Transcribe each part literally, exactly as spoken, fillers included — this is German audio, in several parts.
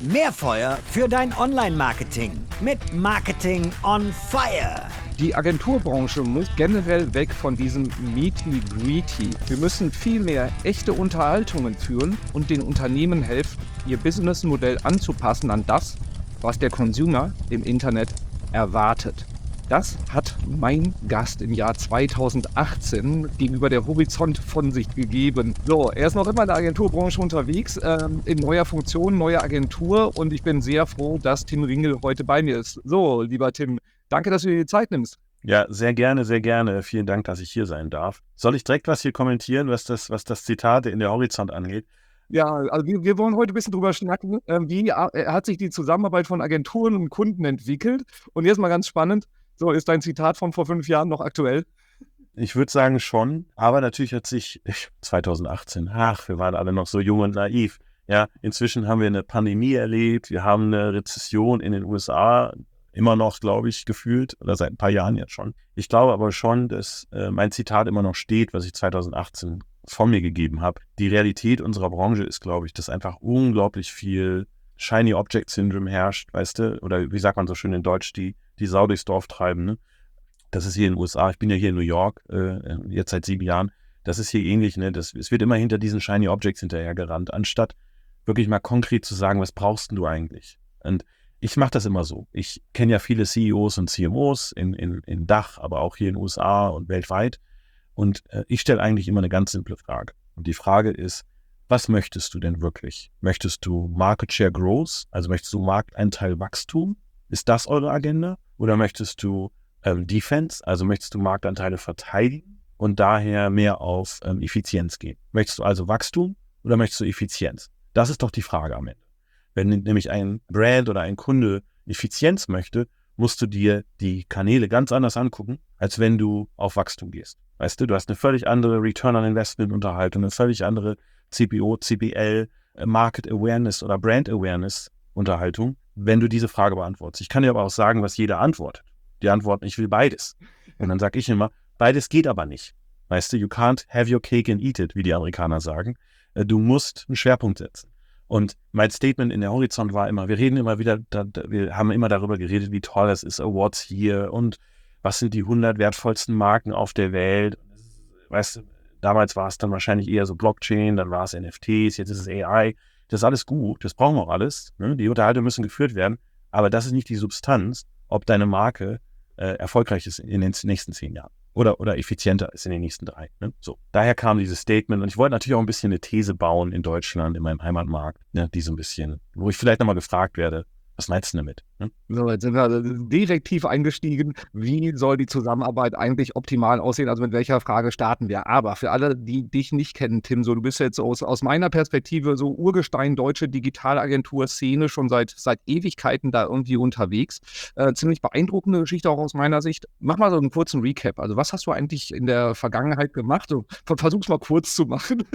Mehr Feuer für dein Online-Marketing mit Marketing on Fire. Die Agenturbranche muss generell weg von diesem Meet-me-Greety. Wir müssen viel mehr echte Unterhaltungen führen und den Unternehmen helfen, ihr Businessmodell anzupassen an das, was der Consumer im Internet erwartet. Das hat mein Gast im Jahr zweitausendachtzehn gegenüber der Horizont von sich gegeben. So, er ist noch immer in der Agenturbranche unterwegs, ähm, in neuer Funktion, neue Agentur, und ich bin sehr froh, dass Tim Ringel heute bei mir ist. So, lieber Tim, danke, dass du dir die Zeit nimmst. Ja, sehr gerne, sehr gerne. Vielen Dank, dass ich hier sein darf. Soll ich direkt was hier kommentieren, was das, was das Zitat in der Horizont angeht? Ja, also wir, wir wollen heute ein bisschen drüber schnacken, äh, wie äh, hat sich die Zusammenarbeit von Agenturen und Kunden entwickelt. Und jetzt mal ganz spannend, so, ist dein Zitat von vor fünf Jahren noch aktuell? Ich würde sagen schon, aber natürlich hat sich ich, zweitausendachtzehn, ach, wir waren alle noch so jung und naiv. Ja, inzwischen haben wir eine Pandemie erlebt, wir haben eine Rezession in den U S A, immer noch, glaube ich, gefühlt, oder seit ein paar Jahren jetzt schon. Ich glaube aber schon, dass äh, mein Zitat immer noch steht, was ich zweitausendachtzehn von mir gegeben habe. Die Realität unserer Branche ist, glaube ich, dass einfach unglaublich viel Shiny Object Syndrome herrscht, weißt du, oder wie sagt man so schön in Deutsch, die, die Sau durchs Dorf treiben, ne? Das ist hier in den U S A, ich bin ja hier in New York, äh, jetzt seit sieben Jahren, das ist hier ähnlich, ne? Das, es wird immer hinter diesen Shiny Objects hinterhergerannt, anstatt wirklich mal konkret zu sagen, was brauchst denn du eigentlich? Und ich mache das immer so. Ich kenne ja viele C E Os und C M Os in, in, in Dach, aber auch hier in den U S A und weltweit. Und äh, ich stelle eigentlich immer eine ganz simple Frage. Und die Frage ist, was möchtest du denn wirklich? Möchtest du Market Share Growth? Also möchtest du Markteinteil Wachstum? Ist das eure Agenda? Oder möchtest du ähm, Defense? Also möchtest du Marktanteile verteidigen und daher mehr auf ähm, Effizienz gehen? Möchtest du also Wachstum oder möchtest du Effizienz? Das ist doch die Frage am Ende. Wenn nämlich ein Brand oder ein Kunde Effizienz möchte, musst du dir die Kanäle ganz anders angucken, als wenn du auf Wachstum gehst. Weißt du, du hast eine völlig andere Return on Investment Unterhaltung, eine völlig andere C P O, C P L, Market Awareness oder Brand Awareness Unterhaltung, wenn du diese Frage beantwortest. Ich kann dir aber auch sagen, was jeder antwortet. Die antworten, ich will beides. Und dann sage ich immer, beides geht aber nicht. Weißt du, you can't have your cake and eat it, wie die Amerikaner sagen. Du musst einen Schwerpunkt setzen. Und mein Statement in der Horizont war immer, wir reden immer wieder, da, wir haben immer darüber geredet, wie toll es ist, Awards hier und was sind die hundert wertvollsten Marken auf der Welt. Weißt du, damals war es dann wahrscheinlich eher so Blockchain, dann war es N F Ts, jetzt ist es A I. Das ist alles gut, das brauchen wir auch alles. Ne? Die Unterhaltungen müssen geführt werden, aber das ist nicht die Substanz, ob deine Marke äh, erfolgreich ist in den nächsten zehn Jahren. Oder, oder effizienter ist in den nächsten drei. Ne? So. Daher kam dieses Statement und ich wollte natürlich auch ein bisschen eine These bauen in Deutschland, in meinem Heimatmarkt, ne? Die so ein bisschen, wo ich vielleicht nochmal gefragt werde, was meinst du damit? Ne? So, jetzt sind wir direkt tief eingestiegen. Wie soll die Zusammenarbeit eigentlich optimal aussehen? Also mit welcher Frage starten wir? Aber für alle, die dich nicht kennen, Tim, so du bist jetzt aus, aus meiner Perspektive so Urgestein deutsche Digitalagentur-Szene schon seit, seit Ewigkeiten da irgendwie unterwegs. Äh, ziemlich beeindruckende Geschichte auch aus meiner Sicht. Mach mal so einen kurzen Recap. Also was hast du eigentlich in der Vergangenheit gemacht? So, versuch's mal kurz zu machen.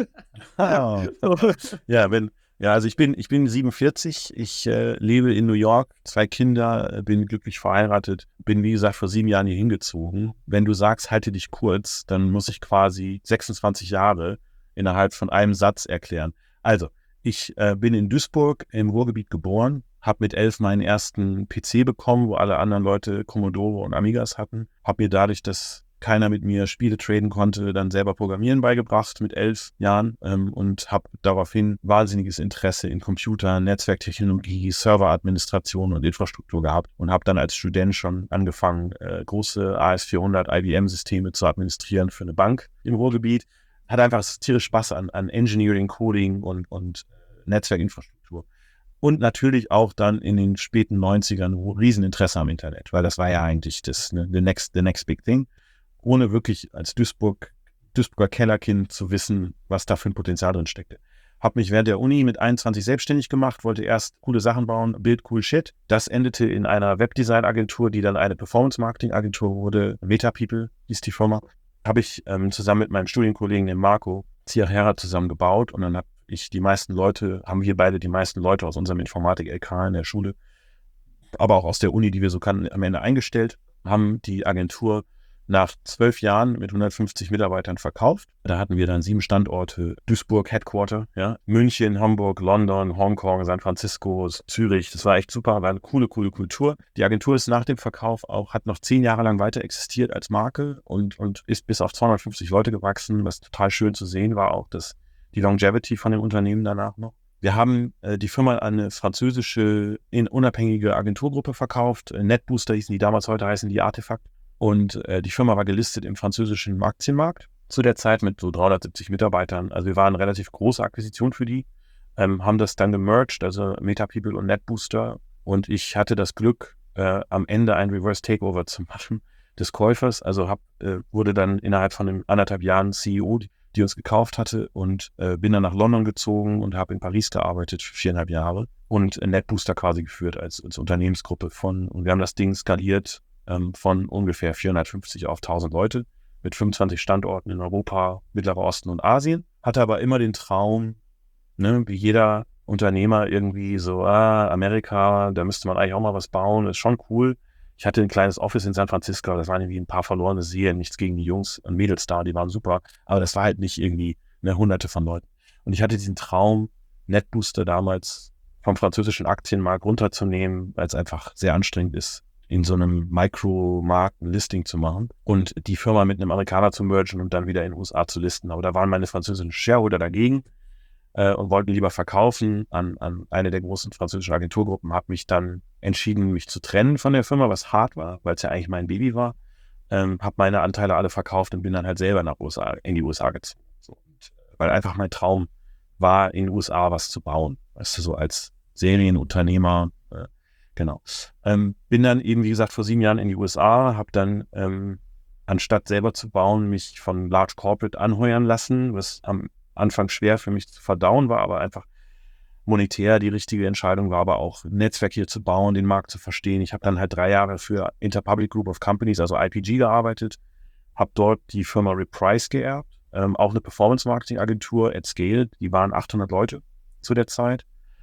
Ah, ja, wenn Ja, also ich bin, ich bin siebenundvierzig, ich äh, lebe in New York, zwei Kinder, äh, bin glücklich verheiratet, bin wie gesagt vor sieben Jahren hier hingezogen. Wenn du sagst, halte dich kurz, dann muss ich quasi sechsundzwanzig Jahre innerhalb von einem Satz erklären. Also, ich äh, bin in Duisburg im Ruhrgebiet geboren, habe mit elf meinen ersten P C bekommen, wo alle anderen Leute Commodore und Amigas hatten, habe mir dadurch das keiner mit mir Spiele traden konnte, dann selber Programmieren beigebracht mit elf Jahren ähm, und habe daraufhin wahnsinniges Interesse in Computer, Netzwerktechnologie, Serveradministration und Infrastruktur gehabt und habe dann als Student schon angefangen, äh, große A S vierhundert I B M-Systeme zu administrieren für eine Bank im Ruhrgebiet. Hatte einfach tierisch Spaß an, an Engineering, Coding und, und Netzwerkinfrastruktur. Und natürlich auch dann in den späten neunzigern ein Rieseninteresse am Internet, weil das war ja eigentlich das, ne, the next, the next big thing. Ohne wirklich als Duisburg, Duisburger Kellerkind zu wissen, was da für ein Potenzial drin steckte. Habe mich während der Uni mit einundzwanzig selbstständig gemacht, wollte erst coole Sachen bauen, Build cool shit. Das endete in einer Webdesign-Agentur, die dann eine Performance-Marketing-Agentur wurde. MetaPeople hieß die Firma. Habe ich ähm, zusammen mit meinem Studienkollegen, dem Marco Zierherra, zusammen gebaut. Und dann habe ich die meisten Leute, haben wir beide die meisten Leute aus unserem Informatik-L K in der Schule, aber auch aus der Uni, die wir so kannten, am Ende eingestellt, haben die Agentur nach zwölf Jahren mit hundertfünfzig Mitarbeitern verkauft. Da hatten wir dann sieben Standorte, Duisburg, Headquarter, ja, München, Hamburg, London, Hongkong, San Francisco, Zürich. Das war echt super, war eine coole, coole Kultur. Die Agentur ist nach dem Verkauf auch, hat noch zehn Jahre lang weiter existiert als Marke und, und ist bis auf zweihundertfünfzig Leute gewachsen, was total schön zu sehen war, auch das, die Longevity von dem Unternehmen danach noch. Wir haben äh, die Firma an eine französische in, unabhängige Agenturgruppe verkauft. Äh, NetBooster hießen die damals, heute heißen die Artefakt. Und äh, die Firma war gelistet im französischen Aktienmarkt zu der Zeit mit so dreihundertsiebzig Mitarbeitern. Also wir waren eine relativ große Akquisition für die, ähm, haben das dann gemerged, also MetaPeople und NetBooster. Und ich hatte das Glück, äh, am Ende ein Reverse Takeover zu machen des Käufers. Also hab, äh, wurde dann innerhalb von einem anderthalb Jahren C E O, die, die uns gekauft hatte, und äh, bin dann nach London gezogen und habe in Paris gearbeitet für viereinhalb Jahre und NetBooster quasi geführt als, als Unternehmensgruppe von, und wir haben das Ding skaliert von ungefähr vierhundertfünfzig auf tausend Leute mit fünfundzwanzig Standorten in Europa, Mittlerer Osten und Asien. Hatte aber immer den Traum, ne, wie jeder Unternehmer irgendwie so, ah, Amerika, da müsste man eigentlich auch mal was bauen, das ist schon cool. Ich hatte ein kleines Office in San Francisco, das waren irgendwie ein paar verlorene Seelen, nichts gegen die Jungs und Mädels da, die waren super, aber das war halt nicht irgendwie eine Hunderte von Leuten. Und ich hatte diesen Traum, NetBooster damals vom französischen Aktienmarkt runterzunehmen, weil es einfach sehr anstrengend ist, in so einem Micro-Markt ein Listing zu machen und die Firma mit einem Amerikaner zu mergen und dann wieder in den U S A zu listen. Aber da waren meine französischen Shareholder dagegen äh, und wollten lieber verkaufen an, an eine der großen französischen Agenturgruppen. Habe mich dann entschieden, mich zu trennen von der Firma, was hart war, weil es ja eigentlich mein Baby war. Ähm, habe meine Anteile alle verkauft und bin dann halt selber nach U S A, in die U S A gezogen. So, und, weil einfach mein Traum war, in den U S A was zu bauen. Weißt du, so als Serienunternehmer. Äh, Genau. Ähm, bin dann eben, wie gesagt, vor sieben Jahren in die U S A, habe dann, ähm, anstatt selber zu bauen, mich von Large Corporate anheuern lassen, was am Anfang schwer für mich zu verdauen war, aber einfach monetär die richtige Entscheidung war, aber auch ein Netzwerk hier zu bauen, den Markt zu verstehen. Ich habe dann halt drei Jahre für Interpublic Group of Companies, also I P G, gearbeitet, habe dort die Firma Reprise geerbt, ähm, auch eine Performance-Marketing-Agentur at Scale, die waren achthundert Leute zu der Zeit.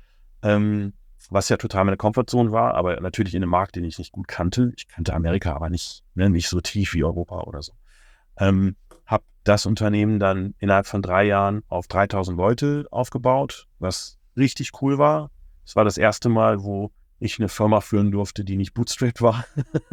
Ähm, was ja total meine Comfortzone war, aber natürlich in einem Markt, den ich nicht gut kannte. Ich kannte Amerika, aber nicht, ne, nicht so tief wie Europa oder so. Ähm, habe das Unternehmen dann innerhalb von drei Jahren auf dreitausend Leute aufgebaut, was richtig cool war. Es war das erste Mal, wo ich eine Firma führen durfte, die nicht bootstrapped war.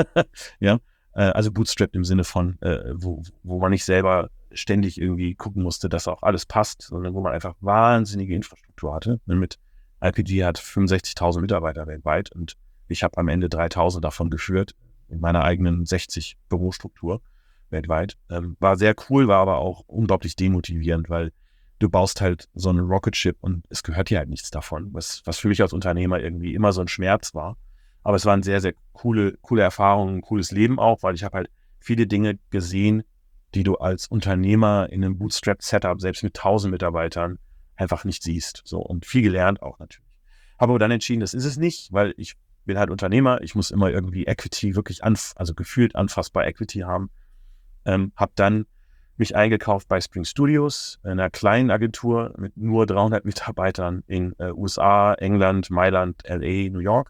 Ja, äh, also bootstrapped im Sinne von, äh, wo, wo man nicht selber ständig irgendwie gucken musste, dass auch alles passt, sondern wo man einfach wahnsinnige Infrastruktur hatte, ne, mit I P G hat fünfundsechzigtausend Mitarbeiter weltweit und ich habe am Ende dreitausend davon geführt in meiner eigenen sechzig Bürostruktur weltweit. Ähm, war sehr cool, war aber auch unglaublich demotivierend, weil du baust halt so einen Rocket Ship und es gehört dir halt nichts davon, was, was für mich als Unternehmer irgendwie immer so ein Schmerz war. Aber es waren sehr, sehr coole, coole Erfahrungen, ein cooles Leben auch, weil ich habe halt viele Dinge gesehen, die du als Unternehmer in einem Bootstrap-Setup, selbst mit tausend Mitarbeitern, einfach nicht siehst. So, und viel gelernt auch natürlich. Habe aber dann entschieden, das ist es nicht, weil ich bin halt Unternehmer, ich muss immer irgendwie Equity, wirklich anf- also gefühlt anfassbar Equity haben. Ähm, habe dann mich eingekauft bei Spring Studios, einer kleinen Agentur mit nur dreihundert Mitarbeitern in äh, U S A, England, Mailand, L A, New York,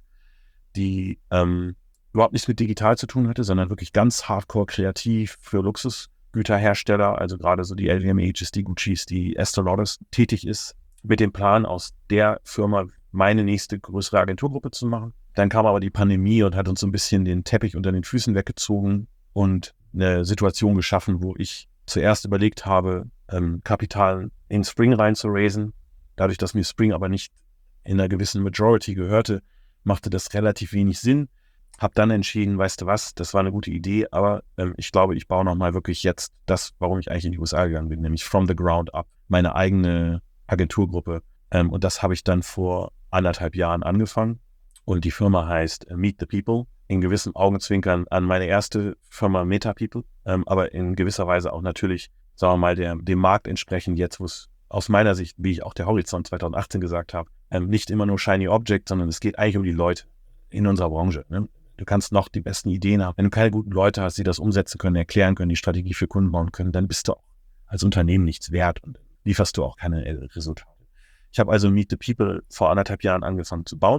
die ähm, überhaupt nichts mit digital zu tun hatte, sondern wirklich ganz hardcore kreativ für Luxusgüterhersteller, also gerade so die L V M Hs, die Guccis, die Estée Lauders tätig ist, mit dem Plan, aus der Firma meine nächste größere Agenturgruppe zu machen. Dann kam aber die Pandemie und hat uns so ein bisschen den Teppich unter den Füßen weggezogen und eine Situation geschaffen, wo ich zuerst überlegt habe, ähm, Kapital in Spring rein zu raisen. Dadurch, dass mir Spring aber nicht in einer gewissen Majority gehörte, machte das relativ wenig Sinn. Hab dann entschieden, weißt du was, das war eine gute Idee, aber ähm, ich glaube, ich baue nochmal wirklich jetzt das, warum ich eigentlich in die U S A gegangen bin, nämlich from the ground up, meine eigene Agenturgruppe. Ähm, und das habe ich dann vor anderthalb Jahren angefangen. Und die Firma heißt äh, Meet the People. In gewissem Augenzwinkern an meine erste Firma MetaPeople, ähm, aber in gewisser Weise auch natürlich, sagen wir mal, der, dem Markt entsprechend jetzt, wo es aus meiner Sicht, wie ich auch der Horizont zwanzig achtzehn gesagt habe, ähm, nicht immer nur Shiny Object, sondern es geht eigentlich um die Leute in unserer Branche. Ne? Du kannst noch die besten Ideen haben. Wenn du keine guten Leute hast, die das umsetzen können, erklären können, die Strategie für Kunden bauen können, dann bist du auch als Unternehmen nichts wert und lieferst du auch keine Resultate. Ich habe also Meet the People vor anderthalb Jahren angefangen zu bauen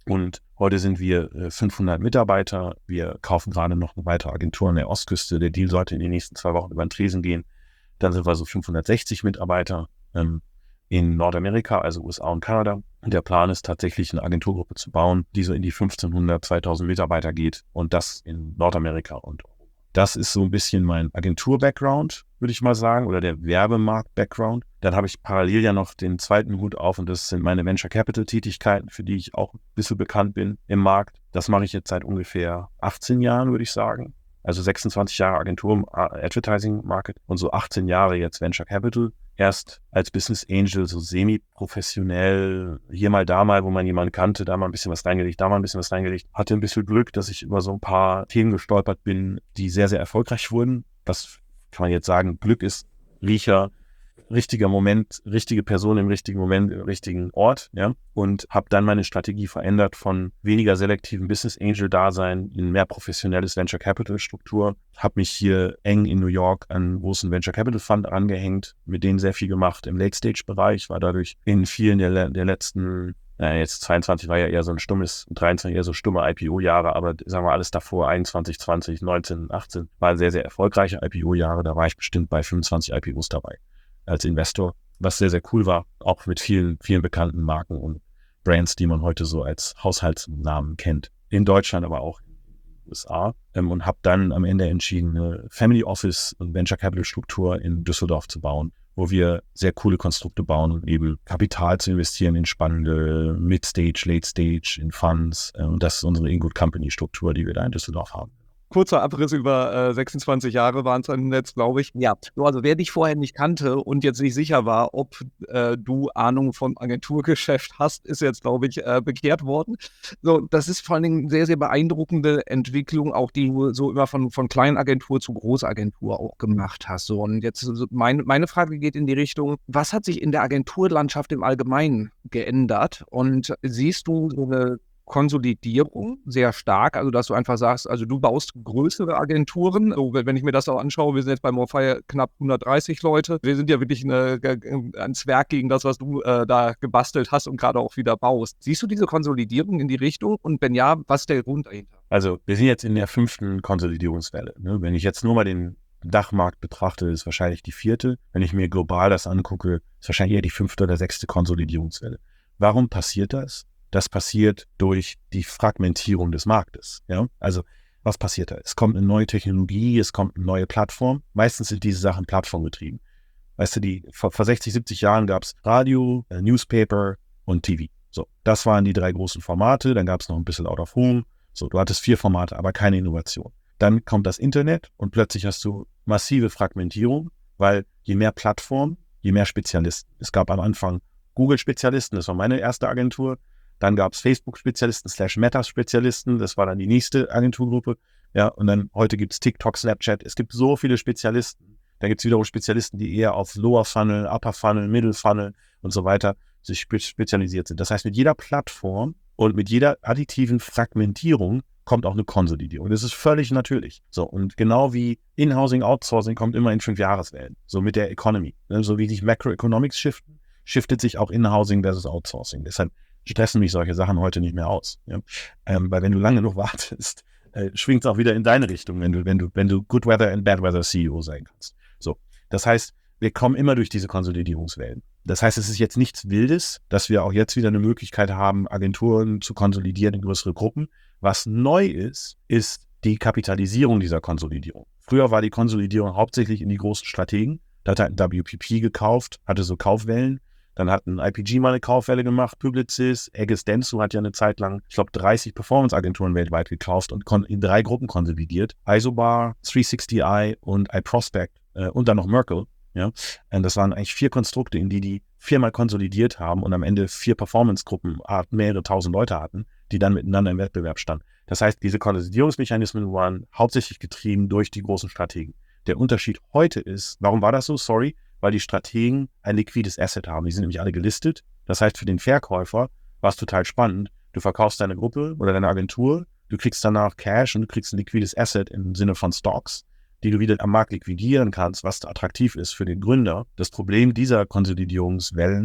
Und heute sind wir äh, fünfhundert Mitarbeiter. Wir kaufen gerade noch eine weitere Agentur an der Ostküste. Der Deal sollte in den nächsten zwei Wochen über den Tresen gehen. Dann sind wir so fünfhundertsechzig Mitarbeiter ähm, in Nordamerika, also U S A und Kanada. Und der Plan ist tatsächlich eine Agenturgruppe zu bauen, die so in die fünfzehnhundert, zweitausend Mitarbeiter geht und das in Nordamerika und Europa. Das ist so ein bisschen mein Agentur-Background, würde ich mal sagen, oder der Werbemarkt-Background. Dann habe ich parallel ja noch den zweiten Hut auf und das sind meine Venture-Capital-Tätigkeiten, für die ich auch ein bisschen bekannt bin im Markt. Das mache ich jetzt seit ungefähr achtzehn Jahren, würde ich sagen. Also sechsundzwanzig Jahre Agentur im Advertising Market und so achtzehn Jahre jetzt Venture Capital. Erst als Business Angel so semi-professionell, hier mal, da mal, wo man jemanden kannte, da mal ein bisschen was reingelegt, da mal ein bisschen was reingelegt. Hatte ein bisschen Glück, dass ich über so ein paar Themen gestolpert bin, die sehr, sehr erfolgreich wurden. Das kann man jetzt sagen, Glück ist Riecher, richtiger Moment, richtige Person im richtigen Moment, im richtigen Ort, ja, und habe dann meine Strategie verändert von weniger selektiven Business Angel Dasein in mehr professionelles Venture Capital Struktur, habe mich hier eng in New York an einen großen Venture Capital Fund angehängt, mit denen sehr viel gemacht im Late Stage Bereich, war dadurch in vielen der, der letzten, naja, jetzt zweiundzwanzig war ja eher so ein stummes, dreiundzwanzig eher so stumme I P O-Jahre, aber sagen wir alles davor, einundzwanzig, zwanzig, neunzehn, achtzehn, waren sehr, sehr erfolgreiche I P O-Jahre, da war ich bestimmt bei fünfundzwanzig I P Os dabei als Investor, was sehr, sehr cool war, auch mit vielen, vielen bekannten Marken und Brands, die man heute so als Haushaltsnamen kennt. In Deutschland, aber auch in den U S A. Ähm, und habe dann am Ende entschieden, eine Family Office und Venture Capital Struktur in Düsseldorf zu bauen, wo wir sehr coole Konstrukte bauen und eben Kapital zu investieren in spannende Mid-Stage, Late-Stage, in Funds. Äh, und das ist unsere Ingood Company Struktur, die wir da in Düsseldorf haben. Kurzer Abriss über äh, sechsundzwanzig Jahre waren es im Netz, glaube ich. Ja, also wer dich vorher nicht kannte und jetzt nicht sicher war, ob äh, du Ahnung vom Agenturgeschäft hast, ist jetzt, glaube ich, äh, bekehrt worden. So, das ist vor allen Dingen eine sehr, sehr beeindruckende Entwicklung, auch die du so immer von, von Kleinagentur zu Großagentur auch gemacht hast. So, und jetzt so mein, meine Frage geht in die Richtung, was hat sich in der Agenturlandschaft im Allgemeinen geändert? Und siehst du so eine Konsolidierung sehr stark, also dass du einfach sagst, also du baust größere Agenturen. So, wenn ich mir das auch anschaue, wir sind jetzt bei Morfire knapp hundertdreißig Leute. Wir sind ja wirklich eine, ein Zwerg gegen das, was du äh, da gebastelt hast und gerade auch wieder baust. Siehst du diese Konsolidierung in die Richtung? Und wenn ja, was ist der Grund dahinter? Also wir sind jetzt in der fünften Konsolidierungswelle. Ne? Wenn ich jetzt nur mal den Dachmarkt betrachte, ist wahrscheinlich die vierte. Wenn ich mir global das angucke, ist wahrscheinlich eher die fünfte oder sechste Konsolidierungswelle. Warum passiert das? Das passiert durch die Fragmentierung des Marktes. Ja? Also was passiert da? Es kommt eine neue Technologie, es kommt eine neue Plattform. Meistens sind diese Sachen plattformgetrieben. Weißt du, die, vor, vor sechzig, siebzig Jahren gab es Radio, äh, Newspaper und T V. So, das waren die drei großen Formate. Dann gab es noch ein bisschen Out of Home. So, du hattest vier Formate, aber keine Innovation. Dann kommt das Internet und plötzlich hast du massive Fragmentierung, weil je mehr Plattform, je mehr Spezialisten. Es gab am Anfang Google-Spezialisten, das war meine erste Agentur. Dann gab es Facebook-Spezialisten slash Meta-Spezialisten, das war dann die nächste Agenturgruppe. Ja, und dann heute gibt es TikTok, Snapchat. Es gibt so viele Spezialisten. Dann gibt es wiederum Spezialisten, die eher auf Lower Funnel, Upper Funnel, Middle Funnel und so weiter sich spezialisiert sind. Das heißt, mit jeder Plattform und mit jeder additiven Fragmentierung kommt auch eine Konsolidierung. Das ist völlig natürlich. So, und genau wie In-Housing, Outsourcing kommt immer in fünf Jahreswellen. So mit der Economy. Ne? So wie sich Macroeconomics shiften, shiftet sich auch In-Housing versus Outsourcing. Deshalb stressen mich solche Sachen heute nicht mehr aus. Ja? Ähm, weil wenn du lange genug wartest, äh, schwingt es auch wieder in deine Richtung, wenn du, wenn du, wenn du Good Weather and Bad Weather C E O sein kannst. So, das heißt, wir kommen immer durch diese Konsolidierungswellen. Das heißt, es ist jetzt nichts Wildes, dass wir auch jetzt wieder eine Möglichkeit haben, Agenturen zu konsolidieren in größere Gruppen. Was neu ist, ist die Kapitalisierung dieser Konsolidierung. Früher war die Konsolidierung hauptsächlich in die großen Strategen. Da hat ein W P P gekauft, hatte so Kaufwellen. Dann hat ein I P G mal eine Kaufwelle gemacht, Publicis, Aegis Dentsu hat ja eine Zeit lang, ich glaube, dreißig Performance-Agenturen weltweit gekauft und kon- in drei Gruppen konsolidiert. Isobar, dreihundertsechzig i und iProspect äh, und dann noch Merkle. Ja? Und das waren eigentlich vier Konstrukte, in die die viermal konsolidiert haben und am Ende vier Performance-Gruppen, mehrere tausend Leute hatten, die dann miteinander im Wettbewerb standen. Das heißt, diese Konsolidierungsmechanismen waren hauptsächlich getrieben durch die großen Strategen. Der Unterschied heute ist, warum war das so? Sorry. Weil die Strategen ein liquides Asset haben. Die sind nämlich alle gelistet. Das heißt, für den Verkäufer war es total spannend. Du verkaufst deine Gruppe oder deine Agentur, du kriegst danach Cash und du kriegst ein liquides Asset im Sinne von Stocks, die du wieder am Markt liquidieren kannst, was attraktiv ist für den Gründer. Das Problem dieser Konsolidierungswellen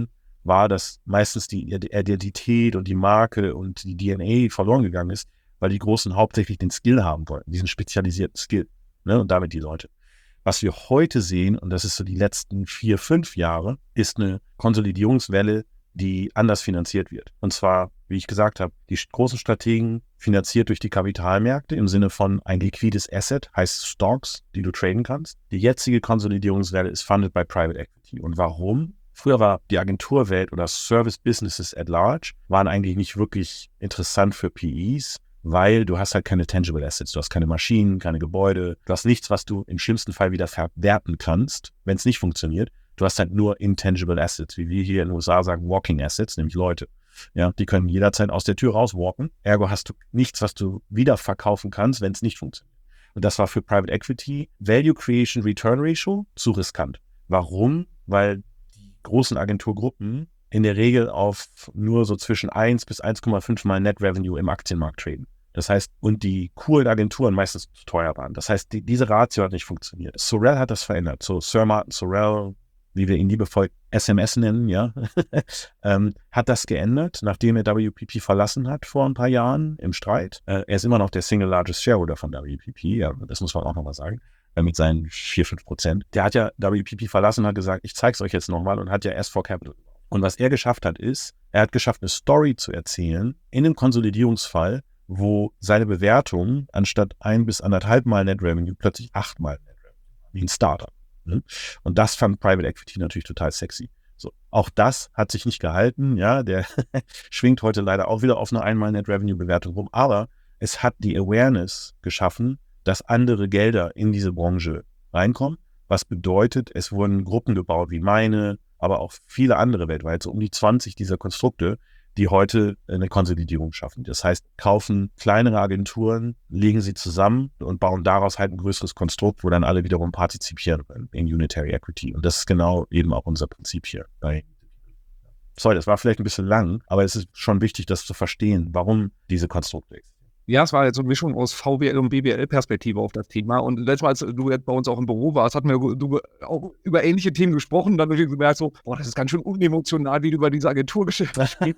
war, dass meistens die Identität und die Marke und die D N A verloren gegangen ist, weil die Großen hauptsächlich den Skill haben wollten, diesen spezialisierten Skill, ne, und damit die Leute. Was wir heute sehen, und das ist so die letzten vier, fünf Jahre, ist eine Konsolidierungswelle, die anders finanziert wird. Und zwar, wie ich gesagt habe, die großen Strategen finanziert durch die Kapitalmärkte im Sinne von ein liquides Asset, heißt Stocks, die du traden kannst. Die jetzige Konsolidierungswelle ist funded by Private Equity. Und warum? Früher war die Agenturwelt oder Service Businesses at large, waren eigentlich nicht wirklich interessant für P Es, weil du hast halt keine tangible Assets, du hast keine Maschinen, keine Gebäude, du hast nichts, was du im schlimmsten Fall wieder verwerten kannst, wenn es nicht funktioniert. Du hast halt nur intangible Assets, wie wir hier in den U S A sagen, walking Assets, nämlich Leute. Ja, die können jederzeit aus der Tür rauswalken. Ergo hast du nichts, was du wieder verkaufen kannst, wenn es nicht funktioniert. Und das war für Private Equity Value Creation Return Ratio zu riskant. Warum? Weil die großen Agenturgruppen in der Regel auf nur so zwischen eins bis eins Komma fünf Mal Net Revenue im Aktienmarkt traden. Das heißt, und die coolen Agenturen meistens zu teuer waren. Das heißt, die, diese Ratio hat nicht funktioniert. Sorrell hat das verändert. So Sir Martin Sorrell, wie wir ihn liebevoll S M S nennen, ja, ähm, hat das geändert, nachdem er W P P verlassen hat vor ein paar Jahren im Streit. Äh, er ist immer noch der Single Largest Shareholder von W P P, ja, das muss man auch nochmal sagen, äh, mit seinen vier, fünf Prozent. Der hat ja W P P verlassen, hat gesagt, ich zeig's euch jetzt nochmal und hat ja S vier Capital. Und was er geschafft hat, ist, er hat geschafft, eine Story zu erzählen in einem Konsolidierungsfall, wo seine Bewertung anstatt ein bis anderthalb Mal Net Revenue plötzlich achtmal Net Revenue, wie ein Startup. Und das fand Private Equity natürlich total sexy. So, auch das hat sich nicht gehalten, ja, der schwingt heute leider auch wieder auf eine einmal Net Revenue Bewertung rum, aber es hat die Awareness geschaffen, dass andere Gelder in diese Branche reinkommen, was bedeutet, es wurden Gruppen gebaut wie meine, aber auch viele andere weltweit, so um die zwanzig dieser Konstrukte, die heute eine Konsolidierung schaffen. Das heißt, kaufen kleinere Agenturen, legen sie zusammen und bauen daraus halt ein größeres Konstrukt, wo dann alle wiederum partizipieren in Unitary Equity. Und das ist genau eben auch unser Prinzip hier. Sorry, das war vielleicht ein bisschen lang, aber es ist schon wichtig, das zu verstehen, warum diese Konstrukte existieren. Ja, es war jetzt so eine Mischung aus V W L und B W L-Perspektive auf das Thema. Und letztes Mal, als du jetzt bei uns auch im Büro warst, hatten wir du, auch über ähnliche Themen gesprochen. Dann habe ich gemerkt, so, boah, das ist ganz schön unemotional, wie du über diese Agenturgeschäfte sprichst.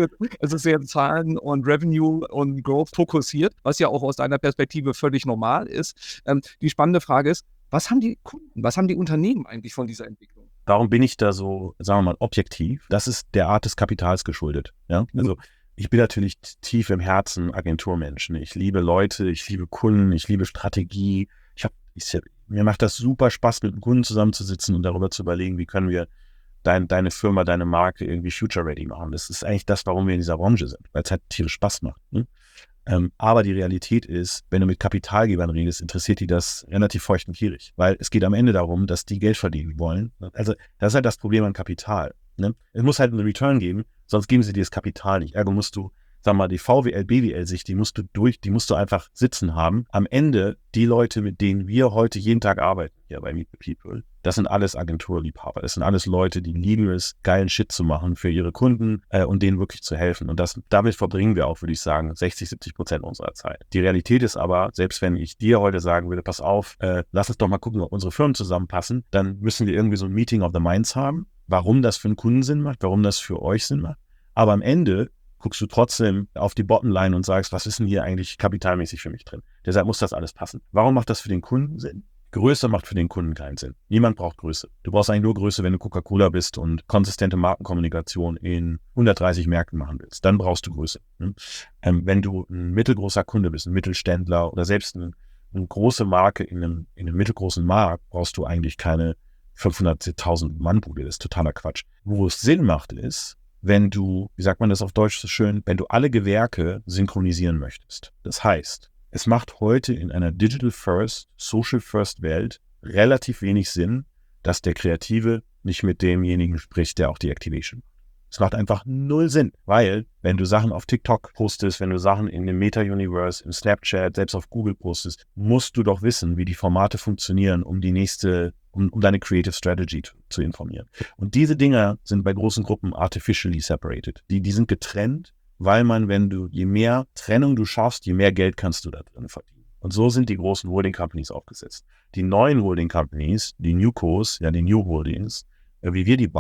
Es ist sehr Zahlen und Revenue und Growth fokussiert, was ja auch aus deiner Perspektive völlig normal ist. Ähm, die spannende Frage ist, was haben die Kunden, was haben die Unternehmen eigentlich von dieser Entwicklung? Warum bin ich da so, sagen wir mal, objektiv? Das ist der Art des Kapitals geschuldet. Ja, also ich bin natürlich tief im Herzen Agenturmenschen. Ich liebe Leute, ich liebe Kunden, ich liebe Strategie. Ich hab, ich, mir macht das super Spaß, mit einem Kunden zusammenzusitzen und darüber zu überlegen, wie können wir dein, deine Firma, deine Marke irgendwie future-ready machen. Das ist eigentlich das, warum wir in dieser Branche sind, weil es halt tierisch Spaß macht. Ne? Ähm, aber die Realität ist, wenn du mit Kapitalgebern redest, interessiert die das relativ feucht und gierig, weil es geht am Ende darum, dass die Geld verdienen wollen. Also das ist halt das Problem an Kapital. Ne? Es muss halt einen Return geben, sonst geben sie dir das Kapital nicht. Ergo musst du, sag mal, die V W L, B W L-Sicht, die musst du durch, die musst du einfach sitzen haben. Am Ende, die Leute, mit denen wir heute jeden Tag arbeiten, hier bei Meet the People, das sind alles Agenturliebhaber. Das sind alles Leute, die lieben es, geilen Shit zu machen für ihre Kunden äh, und denen wirklich zu helfen. Und das, damit verbringen wir auch, würde ich sagen, sechzig, siebzig Prozent unserer Zeit. Die Realität ist aber, selbst wenn ich dir heute sagen würde, pass auf, äh, lass uns doch mal gucken, ob unsere Firmen zusammenpassen, dann müssen wir irgendwie so ein Meeting of the Minds haben, warum das für einen Kunden Sinn macht, warum das für euch Sinn macht. Aber am Ende guckst du trotzdem auf die Bottomline und sagst, was ist denn hier eigentlich kapitalmäßig für mich drin? Deshalb muss das alles passen. Warum macht das für den Kunden Sinn? Größe macht für den Kunden keinen Sinn. Niemand braucht Größe. Du brauchst eigentlich nur Größe, wenn du Coca-Cola bist und konsistente Markenkommunikation in hundertdreißig Märkten machen willst. Dann brauchst du Größe. Ne? Ähm, wenn du ein mittelgroßer Kunde bist, ein Mittelständler oder selbst ein, eine große Marke in einem, in einem mittelgroßen Markt, brauchst du eigentlich keine fünfhunderttausend Mann-Bude. Das ist totaler Quatsch. Wo es Sinn macht, ist, wenn du, wie sagt man das auf Deutsch so schön, wenn du alle Gewerke synchronisieren möchtest. Das heißt, es macht heute in einer Digital-First, Social-First-Welt relativ wenig Sinn, dass der Kreative nicht mit demjenigen spricht, der auch die Activation macht. Es macht einfach null Sinn, weil wenn du Sachen auf TikTok postest, wenn du Sachen in dem Meta-Universe, im Snapchat, selbst auf Google postest, musst du doch wissen, wie die Formate funktionieren, um die nächste, um, um deine Creative Strategy zu, zu informieren. Und diese Dinger sind bei großen Gruppen artificially separated. Die, die sind getrennt, weil man, wenn du, je mehr Trennung du schaffst, je mehr Geld kannst du da drin verdienen. Und so sind die großen Holding Companies aufgesetzt. Die neuen Holding Companies, die Newcos, ja die New Holdings, wie wir die bauen,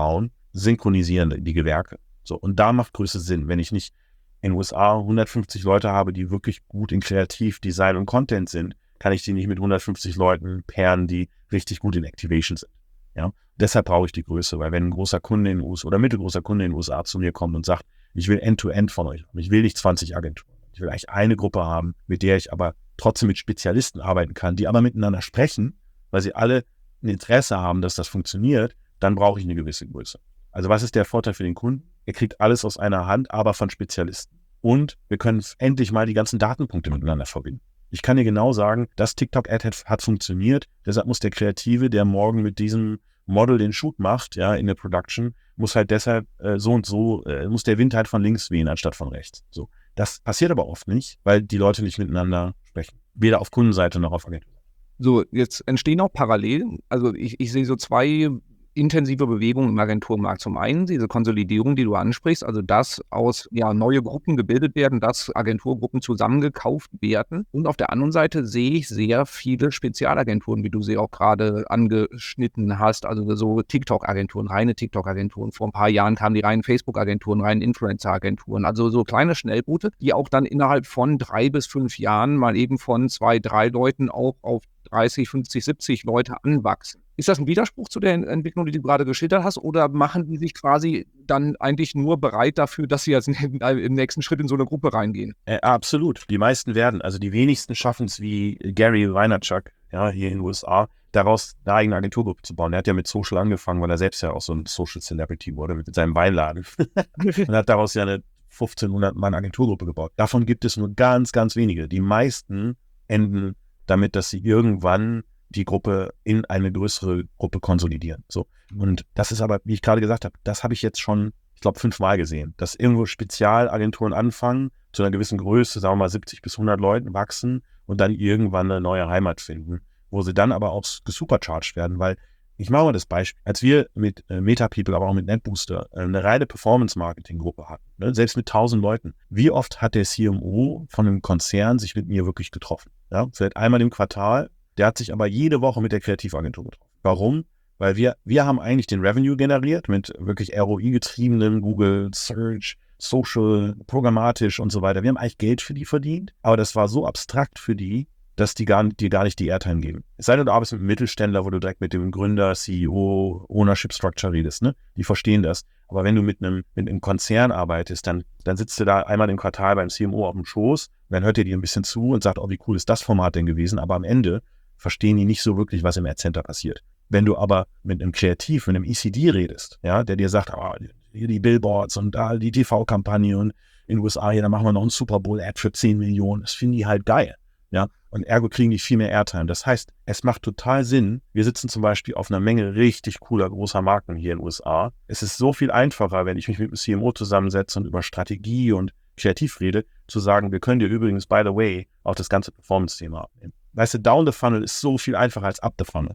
synchronisieren die Gewerke. So, und da macht Größe Sinn. Wenn ich nicht in den U S A hundertfünfzig Leute habe, die wirklich gut in Kreativ, Design und Content sind, kann ich die nicht mit hundertfünfzig Leuten pairen, die richtig gut in Activation sind. Ja? Deshalb brauche ich die Größe, weil wenn ein großer Kunde in den U S A oder mittelgroßer Kunde in den U S A zu mir kommt und sagt, ich will End-to-End von euch haben, ich will nicht zwanzig Agenturen, ich will eigentlich eine Gruppe haben, mit der ich aber trotzdem mit Spezialisten arbeiten kann, die aber miteinander sprechen, weil sie alle ein Interesse haben, dass das funktioniert, dann brauche ich eine gewisse Größe. Also was ist der Vorteil für den Kunden? Er kriegt alles aus einer Hand, aber von Spezialisten. Und wir können endlich mal die ganzen Datenpunkte miteinander verbinden. Ich kann dir genau sagen, das TikTok-Ad hat, hat funktioniert, deshalb muss der Kreative, der morgen mit diesem Model den Shoot macht, ja, in der Production, muss halt deshalb äh, so und so, äh, muss der Wind halt von links wehen, anstatt von rechts. So. Das passiert aber oft nicht, weil die Leute nicht miteinander sprechen. Weder auf Kundenseite noch auf Agenturseite. So, jetzt entstehen auch parallel, also ich, ich sehe so zwei intensive Bewegungen im Agenturmarkt. Zum einen diese Konsolidierung, die du ansprichst, also dass aus ja, neue Gruppen gebildet werden, dass Agenturgruppen zusammengekauft werden. Und auf der anderen Seite sehe ich sehr viele Spezialagenturen, wie du sie auch gerade angeschnitten hast, also so TikTok-Agenturen, reine TikTok-Agenturen. Vor ein paar Jahren kamen die reinen Facebook-Agenturen, reinen Influencer-Agenturen, also so kleine Schnellboote, die auch dann innerhalb von drei bis fünf Jahren mal eben von zwei, drei Leuten auch auf dreißig, fünfzig, siebzig Leute anwachsen. Ist das ein Widerspruch zu der Entwicklung, die du gerade geschildert hast, oder machen die sich quasi dann eigentlich nur bereit dafür, dass sie jetzt im nächsten Schritt in so eine Gruppe reingehen? Äh, absolut. Die meisten werden, also die wenigsten schaffen es wie Gary Vaynerchuk, ja, hier in den U S A, daraus eine eigene Agenturgruppe zu bauen. Er hat ja mit Social angefangen, weil er selbst ja auch so ein Social Celebrity wurde mit seinem Weinladen und hat daraus ja eine fünfzehnhundert Mann Agenturgruppe gebaut. Davon gibt es nur ganz, ganz wenige. Die meisten enden damit, dass sie irgendwann die Gruppe in eine größere Gruppe konsolidieren. So. Und das ist aber, wie ich gerade gesagt habe, das habe ich jetzt schon, ich glaube, fünfmal gesehen, dass irgendwo Spezialagenturen anfangen, zu einer gewissen Größe, sagen wir mal siebzig bis hundert Leuten wachsen und dann irgendwann eine neue Heimat finden, wo sie dann aber auch gesupercharged werden, weil ich mache mal das Beispiel, als wir mit äh, MetaPeople, aber auch mit NetBooster äh, eine reine Performance-Marketing-Gruppe hatten, ne, selbst mit tausend Leuten, wie oft hat der C M O von einem Konzern sich mit mir wirklich getroffen? Ja, vielleicht einmal im Quartal. Der hat sich aber jede Woche mit der Kreativagentur getroffen. Warum? Weil wir, wir haben eigentlich den Revenue generiert mit wirklich R O I-getriebenem Google, Search, Social, programmatisch und so weiter. Wir haben eigentlich Geld für die verdient, aber das war so abstrakt für die, dass die gar, die gar nicht die Airtime geben. Es sei denn, du arbeitest mit einem Mittelständler, wo du direkt mit dem Gründer, C E O, Ownership Structure redest, ne? Die verstehen das. Aber wenn du mit einem, mit einem Konzern arbeitest, dann, dann sitzt du da einmal im Quartal beim C M O auf dem Schoß, dann hört ihr dir ein bisschen zu und sagt, oh, wie cool ist das Format denn gewesen? Aber am Ende verstehen die nicht so wirklich, was im Ad-Center passiert. Wenn du aber mit einem Kreativ, mit einem E C D redest, ja, der dir sagt, oh, hier die Billboards und da die T V-Kampagne und in den U S A, hier, da machen wir noch einen Super Bowl-Ad für zehn Millionen, das finden die halt geil. Ja, und ergo kriegen die viel mehr Airtime. Das heißt, es macht total Sinn. Wir sitzen zum Beispiel auf einer Menge richtig cooler, großer Marken hier in den U S A. Es ist so viel einfacher, wenn ich mich mit dem C M O zusammensetze und über Strategie und Kreativ rede, zu sagen, wir können dir übrigens, by the way, auch das ganze Performance-Thema abnehmen. Weißt du, down the funnel ist so viel einfacher als up the funnel.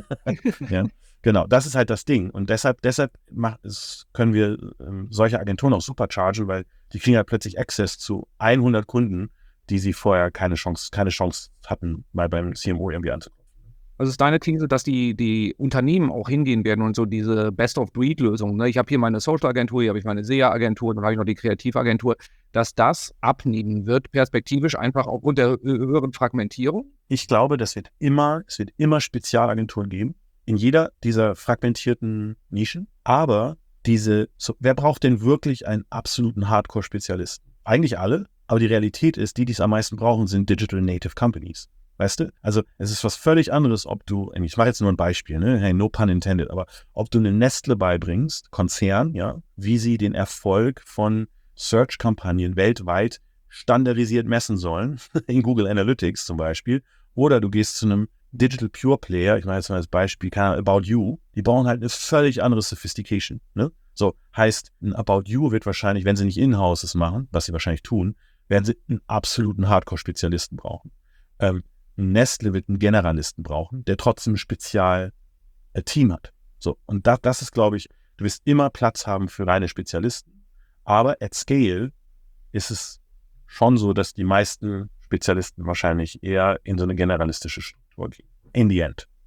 Ja, genau, das ist halt das Ding. Und deshalb, deshalb macht es, können wir ähm, solche Agenturen auch superchargen, weil die kriegen halt plötzlich Access zu hundert Kunden, die sie vorher keine Chance, keine Chance hatten, mal beim C M O irgendwie anzukommen. Also ist deine These, dass die, die Unternehmen auch hingehen werden und so diese Best-of-Breed-Lösung, ne? Ich habe hier meine Social-Agentur, hier habe ich meine S E A-Agentur, dann habe ich noch die Kreativagentur, dass das abnehmen wird, perspektivisch einfach aufgrund der höheren Fragmentierung? Ich glaube, das wird immer, es wird immer Spezialagenturen geben, in jeder dieser fragmentierten Nischen, aber diese, so, wer braucht denn wirklich einen absoluten Hardcore-Spezialisten? Eigentlich alle, aber die Realität ist, die, die es am meisten brauchen, sind Digital Native Companies. Weißt du? Also es ist was völlig anderes, ob du, ich mache jetzt nur ein Beispiel, ne? Hey, no pun intended, aber ob du eine Nestle beibringst, Konzern, ja, wie sie den Erfolg von Search-Kampagnen weltweit standardisiert messen sollen, in Google Analytics zum Beispiel, oder du gehst zu einem Digital Pure Player, ich mache jetzt mal das Beispiel, keine Ahnung, About You, die brauchen halt eine völlig andere Sophistication, ne? So, heißt, ein About You wird wahrscheinlich, wenn sie nicht In-Houses machen, was sie wahrscheinlich tun, werden sie einen absoluten Hardcore-Spezialisten brauchen. Ähm, Nestle wird einen Generalisten brauchen, der trotzdem ein Spezial-Team hat. So, und da, das ist, glaube ich, du wirst immer Platz haben für reine Spezialisten, aber at scale ist es schon so, dass die meisten Spezialisten wahrscheinlich eher in so eine generalistische Struktur gehen. In the end.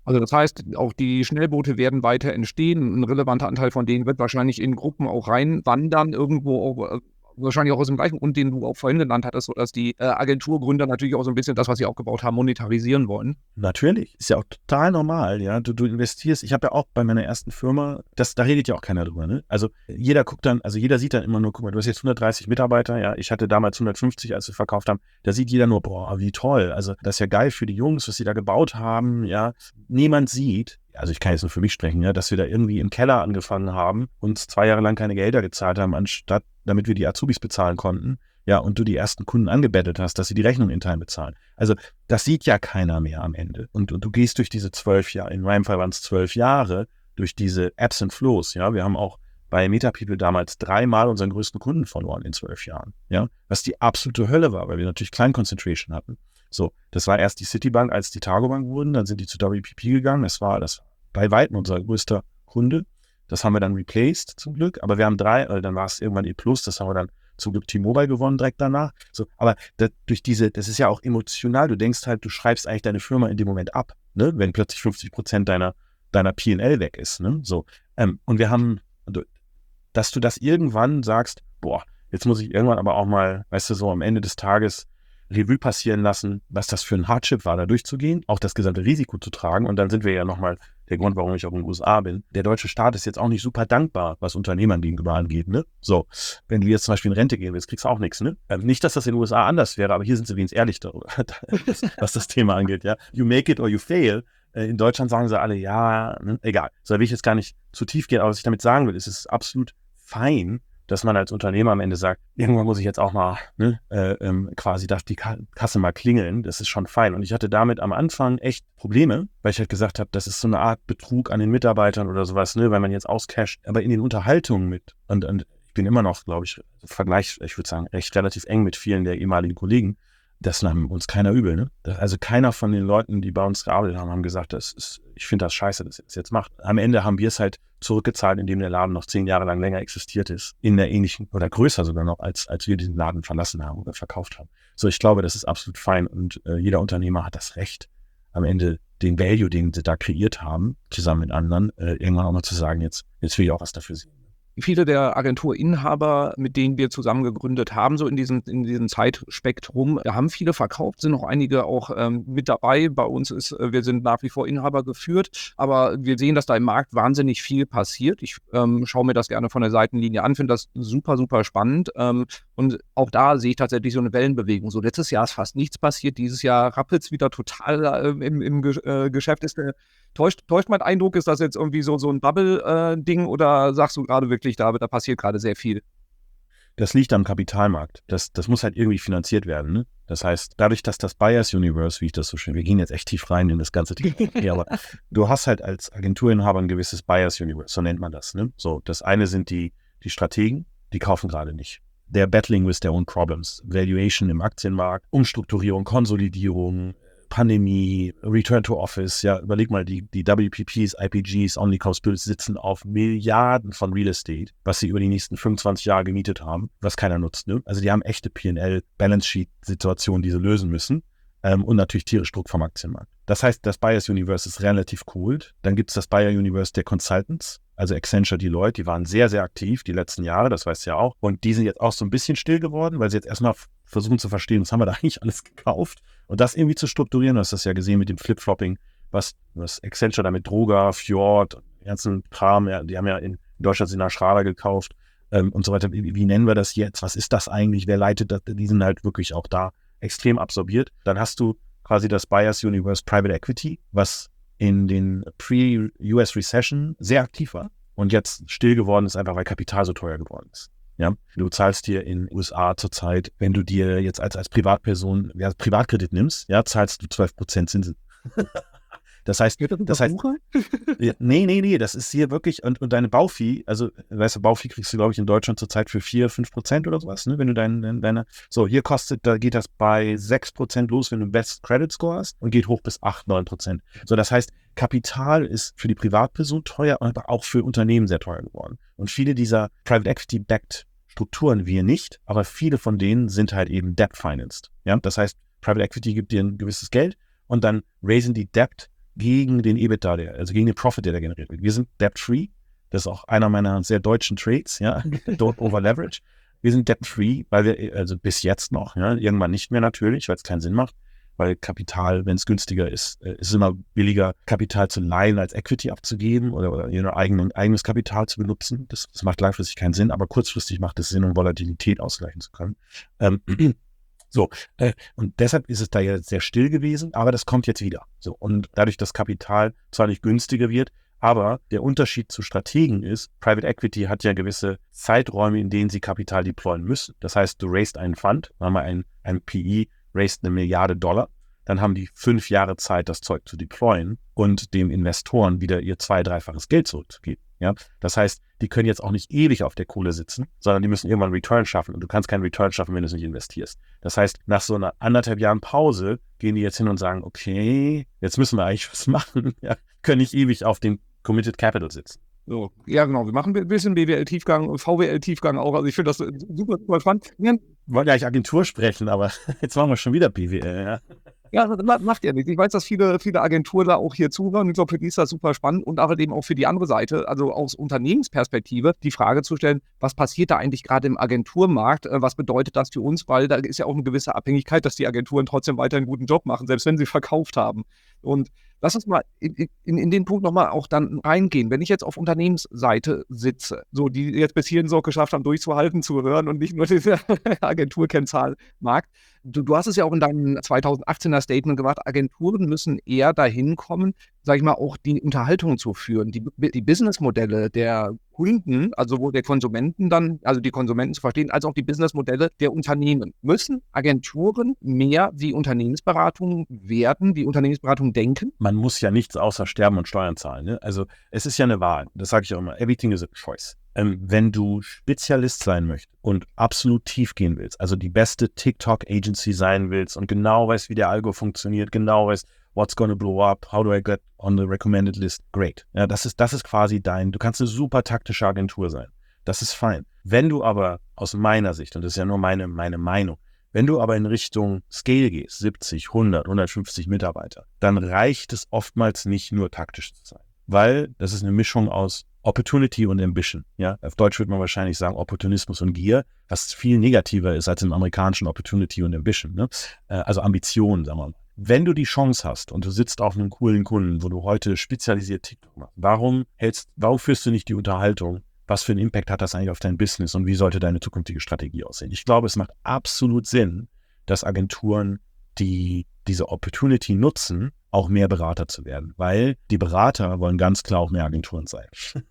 Also das heißt, auch die Schnellboote werden weiter entstehen. Ein relevanter Anteil von denen wird wahrscheinlich in Gruppen auch reinwandern, irgendwo auch, äh, wahrscheinlich auch aus dem gleichen Grund, den du auch vorhin genannt hattest, sodass die äh, Agenturgründer natürlich auch so ein bisschen das, was sie aufgebaut haben, monetarisieren wollen. Natürlich, ist ja auch total normal, ja. Du, du investierst, ich habe ja auch bei meiner ersten Firma, das, da redet ja auch keiner drüber, ne? Also jeder guckt dann, also jeder sieht dann immer nur, guck mal, du hast jetzt hundertdreißig Mitarbeiter, ja, ich hatte damals hundertfünfzig, als wir verkauft haben, da sieht jeder nur, boah, wie toll, also das ist ja geil für die Jungs, was sie da gebaut haben, ja. Niemand sieht, also ich kann jetzt nur für mich sprechen, ja, dass wir da irgendwie im Keller angefangen haben und zwei Jahre lang keine Gehälter gezahlt haben, anstatt, damit wir die Azubis bezahlen konnten. Ja, und du die ersten Kunden angebettelt hast, dass sie die Rechnung in Time bezahlen. Also das sieht ja keiner mehr am Ende. Und, und du gehst durch diese zwölf Jahre, in meinem Fall waren es zwölf Jahre, durch diese Ebbs and Flows. Ja, wir haben auch bei MetaPeople damals dreimal unseren größten Kunden verloren in zwölf Jahren. Ja, was die absolute Hölle war, weil wir natürlich Klein-Concentration hatten. So, das war erst die Citibank, als die Targobank wurden, dann sind die zu W P P gegangen. Das war das war bei weitem unser größter Kunde. Das haben wir dann replaced zum Glück, aber wir haben drei, äh, dann war es irgendwann E Plus, das haben wir dann zum Glück T-Mobile gewonnen direkt danach. So, aber das, durch diese, das ist ja auch emotional, du denkst halt, du schreibst eigentlich deine Firma in dem Moment ab, ne? Wenn plötzlich fünfzig Prozent deiner, deiner P und L weg ist. Ne? So, ähm, und wir haben, dass du das irgendwann sagst, boah, jetzt muss ich irgendwann aber auch mal, weißt du, so am Ende des Tages Revue passieren lassen, was das für ein Hardship war, da durchzugehen, auch das gesamte Risiko zu tragen. Und dann sind wir ja nochmal der Grund, warum ich auch in den U S A bin. Der deutsche Staat ist jetzt auch nicht super dankbar, was Unternehmern gegenüber angeht. Ne? So, wenn du jetzt zum Beispiel in Rente gehen willst, kriegst du auch nichts. Ne? Ähm, nicht, dass das in den U S A anders wäre, aber hier sind sie wenigstens ehrlich darüber, was das Thema angeht. Ja? You make it or you fail. Äh, in Deutschland sagen sie alle, ja, ne? Egal. So, da will ich jetzt gar nicht zu tief gehen, aber was ich damit sagen will, ist es ist absolut fein, dass man als Unternehmer am Ende sagt, irgendwann muss ich jetzt auch mal, ne, äh, ähm, quasi darf die Kasse mal klingeln, das ist schon fein. Und ich hatte damit am Anfang echt Probleme, weil ich halt gesagt habe, das ist so eine Art Betrug an den Mitarbeitern oder sowas, ne, weil man jetzt auscasht. Aber in den Unterhaltungen mit, und, und ich bin immer noch, glaube ich, Vergleich, ich würde sagen, recht relativ eng mit vielen der ehemaligen Kollegen, das nahm uns keiner übel, ne? Also keiner von den Leuten, die bei uns gearbeitet haben, haben gesagt, das ist, ich finde das scheiße, dass ihr das jetzt macht. Am Ende haben wir es halt zurückgezahlt, indem der Laden noch zehn Jahre lang länger existiert ist, in der ähnlichen oder größer sogar noch, als, als wir diesen Laden verlassen haben oder verkauft haben. So, ich glaube, das ist absolut fein und äh, jeder Unternehmer hat das Recht, am Ende den Value, den sie da kreiert haben, zusammen mit anderen, äh, irgendwann auch mal zu sagen, jetzt, jetzt will ich auch was dafür sehen. Viele der Agenturinhaber, mit denen wir zusammen gegründet haben, so in diesem, in diesem Zeitspektrum, haben viele verkauft, sind noch einige auch ähm, mit dabei. Bei uns ist, äh, wir sind nach wie vor Inhaber geführt, aber wir sehen, dass da im Markt wahnsinnig viel passiert. Ich ähm, schaue mir das gerne von der Seitenlinie an, finde das super, super spannend. Ähm, und auch da sehe ich tatsächlich so eine Wellenbewegung. So letztes Jahr ist fast nichts passiert, dieses Jahr rappelt es wieder total äh, im, im Ge- äh, Geschäft. Ist der Täuscht, täuscht mein Eindruck, ist das jetzt irgendwie so, so ein Bubble-Ding äh, oder sagst du gerade wirklich, da, da passiert gerade sehr viel? Das liegt am Kapitalmarkt. Das, das muss halt irgendwie finanziert werden. Ne? Das heißt, dadurch, dass das Buyers Universe, wie ich das so schön, wir gehen jetzt echt tief rein in das ganze Thema, okay, aber du hast halt als Agenturinhaber ein gewisses Buyers Universe, so nennt man das. Ne? So, das eine sind die, die Strategen, die kaufen gerade nicht. They're battling with their own problems. Valuation im Aktienmarkt, Umstrukturierung, Konsolidierung, Pandemie, Return to Office, ja, überleg mal, die, die W P Ps, I P Gs, Omnicom Spirits sitzen auf Milliarden von Real Estate, was sie über die nächsten fünfundzwanzig Jahre gemietet haben, was keiner nutzt. Ne? Also die haben echte P und L, Balance Sheet-Situationen, die sie lösen müssen ähm, und natürlich tierisch Druck vom Aktienmarkt. Das heißt, das Buyers Universe ist relativ cool. Dann gibt es das Buyer Universe der Consultants, also Accenture, Deloitte, die waren sehr, sehr aktiv die letzten Jahre, das weißt du ja auch. Und die sind jetzt auch so ein bisschen still geworden, weil sie jetzt erstmal versuchen zu verstehen, was haben wir da eigentlich alles gekauft. Und das irgendwie zu strukturieren, du hast das ja gesehen mit dem Flip-Flopping, was, was Accenture da mit Droga, Fjord, den ganzen Kram, ja, die haben ja in Deutschland sind Schrader gekauft ähm, und so weiter. Wie, wie nennen wir das jetzt? Was ist das eigentlich? Wer leitet das? Die sind halt wirklich auch da extrem absorbiert. Dann hast du quasi das Buyers Universe Private Equity, was in den Pre-U S Recession sehr aktiv war und jetzt still geworden ist, einfach weil Kapital so teuer geworden ist. Ja, du zahlst dir in den U S A zurzeit, wenn du dir jetzt als, als Privatperson ja, Privatkredit nimmst, ja, zahlst du zwölf Prozent Zinsen. Das heißt, das heißt, ja, nee, nee, nee, das ist hier wirklich, und, und deine Baufi, also, weißt du, Baufi kriegst du, glaube ich, in Deutschland zurzeit für vier, fünf Prozent oder sowas, ne, wenn du dein, dein, deine, so, hier kostet, da geht das bei sechs Prozent los, wenn du einen Best Credit Score hast und geht hoch bis acht, neun Prozent. So, das heißt, Kapital ist für die Privatperson teuer, aber auch für Unternehmen sehr teuer geworden. Und viele dieser Private Equity-backed Strukturen wir nicht, aber viele von denen sind halt eben debt-financed. Ja, das heißt, Private Equity gibt dir ein gewisses Geld und dann raisen die Debt gegen den EBITDA, der, also gegen den Profit, der da generiert wird. Wir sind debt-free. Das ist auch einer meiner sehr deutschen Trades, ja. Don't over-leverage. Wir sind debt-free, weil wir, also bis jetzt noch, ja, irgendwann nicht mehr natürlich, weil es keinen Sinn macht. Weil Kapital, wenn es günstiger ist, äh, ist es immer billiger, Kapital zu leihen, als Equity abzugeben oder, oder ihr eigenen, eigenes Kapital zu benutzen. Das, das macht langfristig keinen Sinn, aber kurzfristig macht es Sinn, um Volatilität ausgleichen zu können. Ähm, so, äh, und deshalb ist es da ja sehr still gewesen, aber das kommt jetzt wieder. So, und dadurch, dass Kapital zwar nicht günstiger wird, aber der Unterschied zu Strategen ist, Private Equity hat ja gewisse Zeiträume, in denen sie Kapital deployen müssen. Das heißt, du raised einen Fund, machen wir ein, ein P E, raised eine Milliarde Dollar, dann haben die fünf Jahre Zeit, das Zeug zu deployen und dem Investoren wieder ihr zwei-, dreifaches Geld zurückzugeben. Ja? Das heißt, die können jetzt auch nicht ewig auf der Kohle sitzen, sondern die müssen irgendwann Return schaffen und du kannst keinen Return schaffen, wenn du es nicht investierst. Das heißt, nach so einer anderthalb Jahren Pause gehen die jetzt hin und sagen, okay, jetzt müssen wir eigentlich was machen, ja? Können nicht ewig auf dem Committed Capital sitzen. So, ja genau, wir machen ein bisschen B W L-Tiefgang und V W L-Tiefgang auch, also ich finde das super, super spannend. Wir wollen ja eigentlich Agentur sprechen, aber jetzt machen wir schon wieder B W L, ja. Ja, das macht ja nichts. Ich weiß, dass viele, viele Agenturen da auch hier zuhören. Ich glaube, für die ist das super spannend und aber eben auch für die andere Seite, also aus Unternehmensperspektive, die Frage zu stellen, was passiert da eigentlich gerade im Agenturmarkt? Was bedeutet das für uns? Weil da ist ja auch eine gewisse Abhängigkeit, dass die Agenturen trotzdem weiter einen guten Job machen, selbst wenn sie verkauft haben. Und lass uns mal in, in, in den Punkt nochmal auch dann reingehen. Wenn ich jetzt auf Unternehmensseite sitze, so die jetzt bis hierhin so geschafft haben, durchzuhalten, zu hören und nicht nur diese Agenturkennzahlmarkt. Du, du hast es ja auch in deinem zweitausendachtzehner Statement gemacht, Agenturen müssen eher dahin kommen, sage ich mal, auch die Unterhaltung zu führen, die, die Businessmodelle der Kunden, also sowohl der Konsumenten dann, also die Konsumenten zu verstehen, als auch die Businessmodelle der Unternehmen. Müssen Agenturen mehr wie Unternehmensberatung werden, wie Unternehmensberatung denken? Man muss ja nichts außer sterben und Steuern zahlen. Ne? Also es ist ja eine Wahl, das sage ich auch immer, everything is a choice. Ähm, wenn du Spezialist sein möchtest und absolut tief gehen willst, also die beste TikTok-Agency sein willst und genau weißt, wie der Algo funktioniert, genau weißt, what's gonna blow up, how do I get on the recommended list, great. Ja, das ist, das ist quasi dein, du kannst eine super taktische Agentur sein. Das ist fein. Wenn du aber aus meiner Sicht, und das ist ja nur meine, meine Meinung, wenn du aber in Richtung Scale gehst, siebzig, hundert, hundertfünfzig Mitarbeiter, dann reicht es oftmals nicht nur taktisch zu sein. Weil das ist eine Mischung aus Opportunity und Ambition. Ja? Auf Deutsch würde man wahrscheinlich sagen Opportunismus und Gier, was viel negativer ist als im amerikanischen Opportunity und Ambition. Ne? Also Ambition, sagen wir mal. Wenn du die Chance hast und du sitzt auf einem coolen Kunden, wo du heute spezialisiert TikTok machst, warum hältst, warum führst du nicht die Unterhaltung? Was für einen Impact hat das eigentlich auf dein Business und wie sollte deine zukünftige Strategie aussehen? Ich glaube, es macht absolut Sinn, dass Agenturen, die diese Opportunity nutzen, auch mehr Berater zu werden, weil die Berater wollen ganz klar auch mehr Agenturen sein.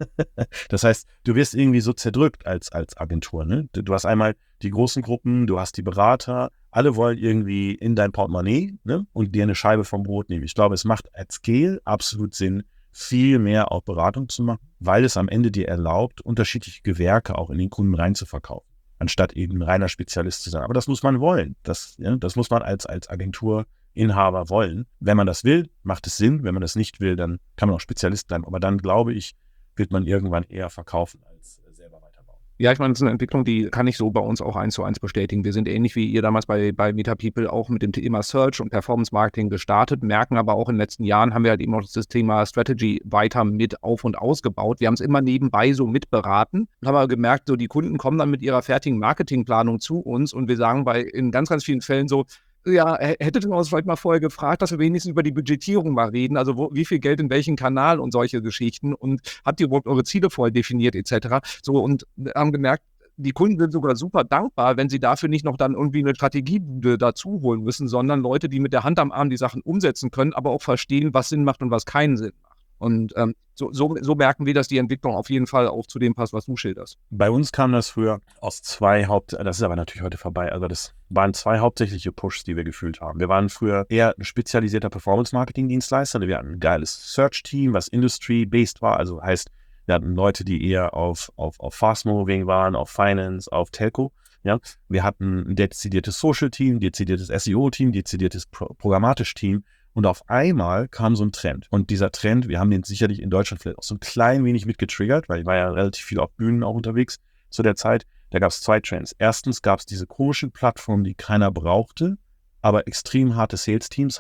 Das heißt, du wirst irgendwie so zerdrückt als, als Agentur. Ne? Du, du hast einmal die großen Gruppen, du hast die Berater, alle wollen irgendwie in dein Portemonnaie, ne? Und dir eine Scheibe vom Brot nehmen. Ich glaube, es macht at Scale absolut Sinn, viel mehr auch Beratung zu machen, weil es am Ende dir erlaubt, unterschiedliche Gewerke auch in den Kunden reinzuverkaufen, anstatt eben ein reiner Spezialist zu sein. Aber das muss man wollen. Das, ja, das muss man als, als Agenturinhaber wollen. Wenn man das will, macht es Sinn. Wenn man das nicht will, dann kann man auch Spezialist bleiben. Aber dann, glaube ich, wird man irgendwann eher verkaufen als selber weiterbauen. Ja, ich meine, das ist eine Entwicklung, die kann ich so bei uns auch eins zu eins bestätigen. Wir sind ähnlich wie ihr damals bei, bei MetaPeople auch mit dem Thema Search und Performance Marketing gestartet, merken aber auch in den letzten Jahren haben wir halt eben auch das Thema Strategy weiter mit auf- und ausgebaut. Wir haben es immer nebenbei so mitberaten und haben aber gemerkt, so die Kunden kommen dann mit ihrer fertigen Marketingplanung zu uns und wir sagen bei in ganz, ganz vielen Fällen so, ja, hättet ihr uns vielleicht mal vorher gefragt, dass wir wenigstens über die Budgetierung mal reden, also wo, wie viel Geld in welchen Kanal und solche Geschichten und habt ihr überhaupt eure Ziele vorher definiert et cetera. So und haben gemerkt, die Kunden sind sogar super dankbar, wenn sie dafür nicht noch dann irgendwie eine Strategiebude dazu holen müssen, sondern Leute, die mit der Hand am Arm die Sachen umsetzen können, aber auch verstehen, was Sinn macht und was keinen Sinn macht. Und ähm, so, so, so merken wir, dass die Entwicklung auf jeden Fall auch zu dem passt, was du schilderst. Bei uns kam das früher aus zwei Haupt... Das ist aber natürlich heute vorbei. Also das waren zwei hauptsächliche Pushs, die wir gefühlt haben. Wir waren früher eher ein spezialisierter Performance-Marketing-Dienstleister. Wir hatten ein geiles Search-Team, was Industry-based war. Also heißt, wir hatten Leute, die eher auf, auf, auf Fast-Moving waren, auf Finance, auf Telco. Ja? Wir hatten ein dezidiertes Social-Team, dezidiertes S E O-Team, dezidiertes Pro- Programmatisch-Team. Und auf einmal kam so ein Trend. Und dieser Trend, wir haben den sicherlich in Deutschland vielleicht auch so ein klein wenig mitgetriggert, weil ich war ja relativ viel auf Bühnen auch unterwegs zu der Zeit. Da gab es zwei Trends. Erstens gab es diese komischen Plattformen, die keiner brauchte, aber extrem harte Sales-Teams hatten.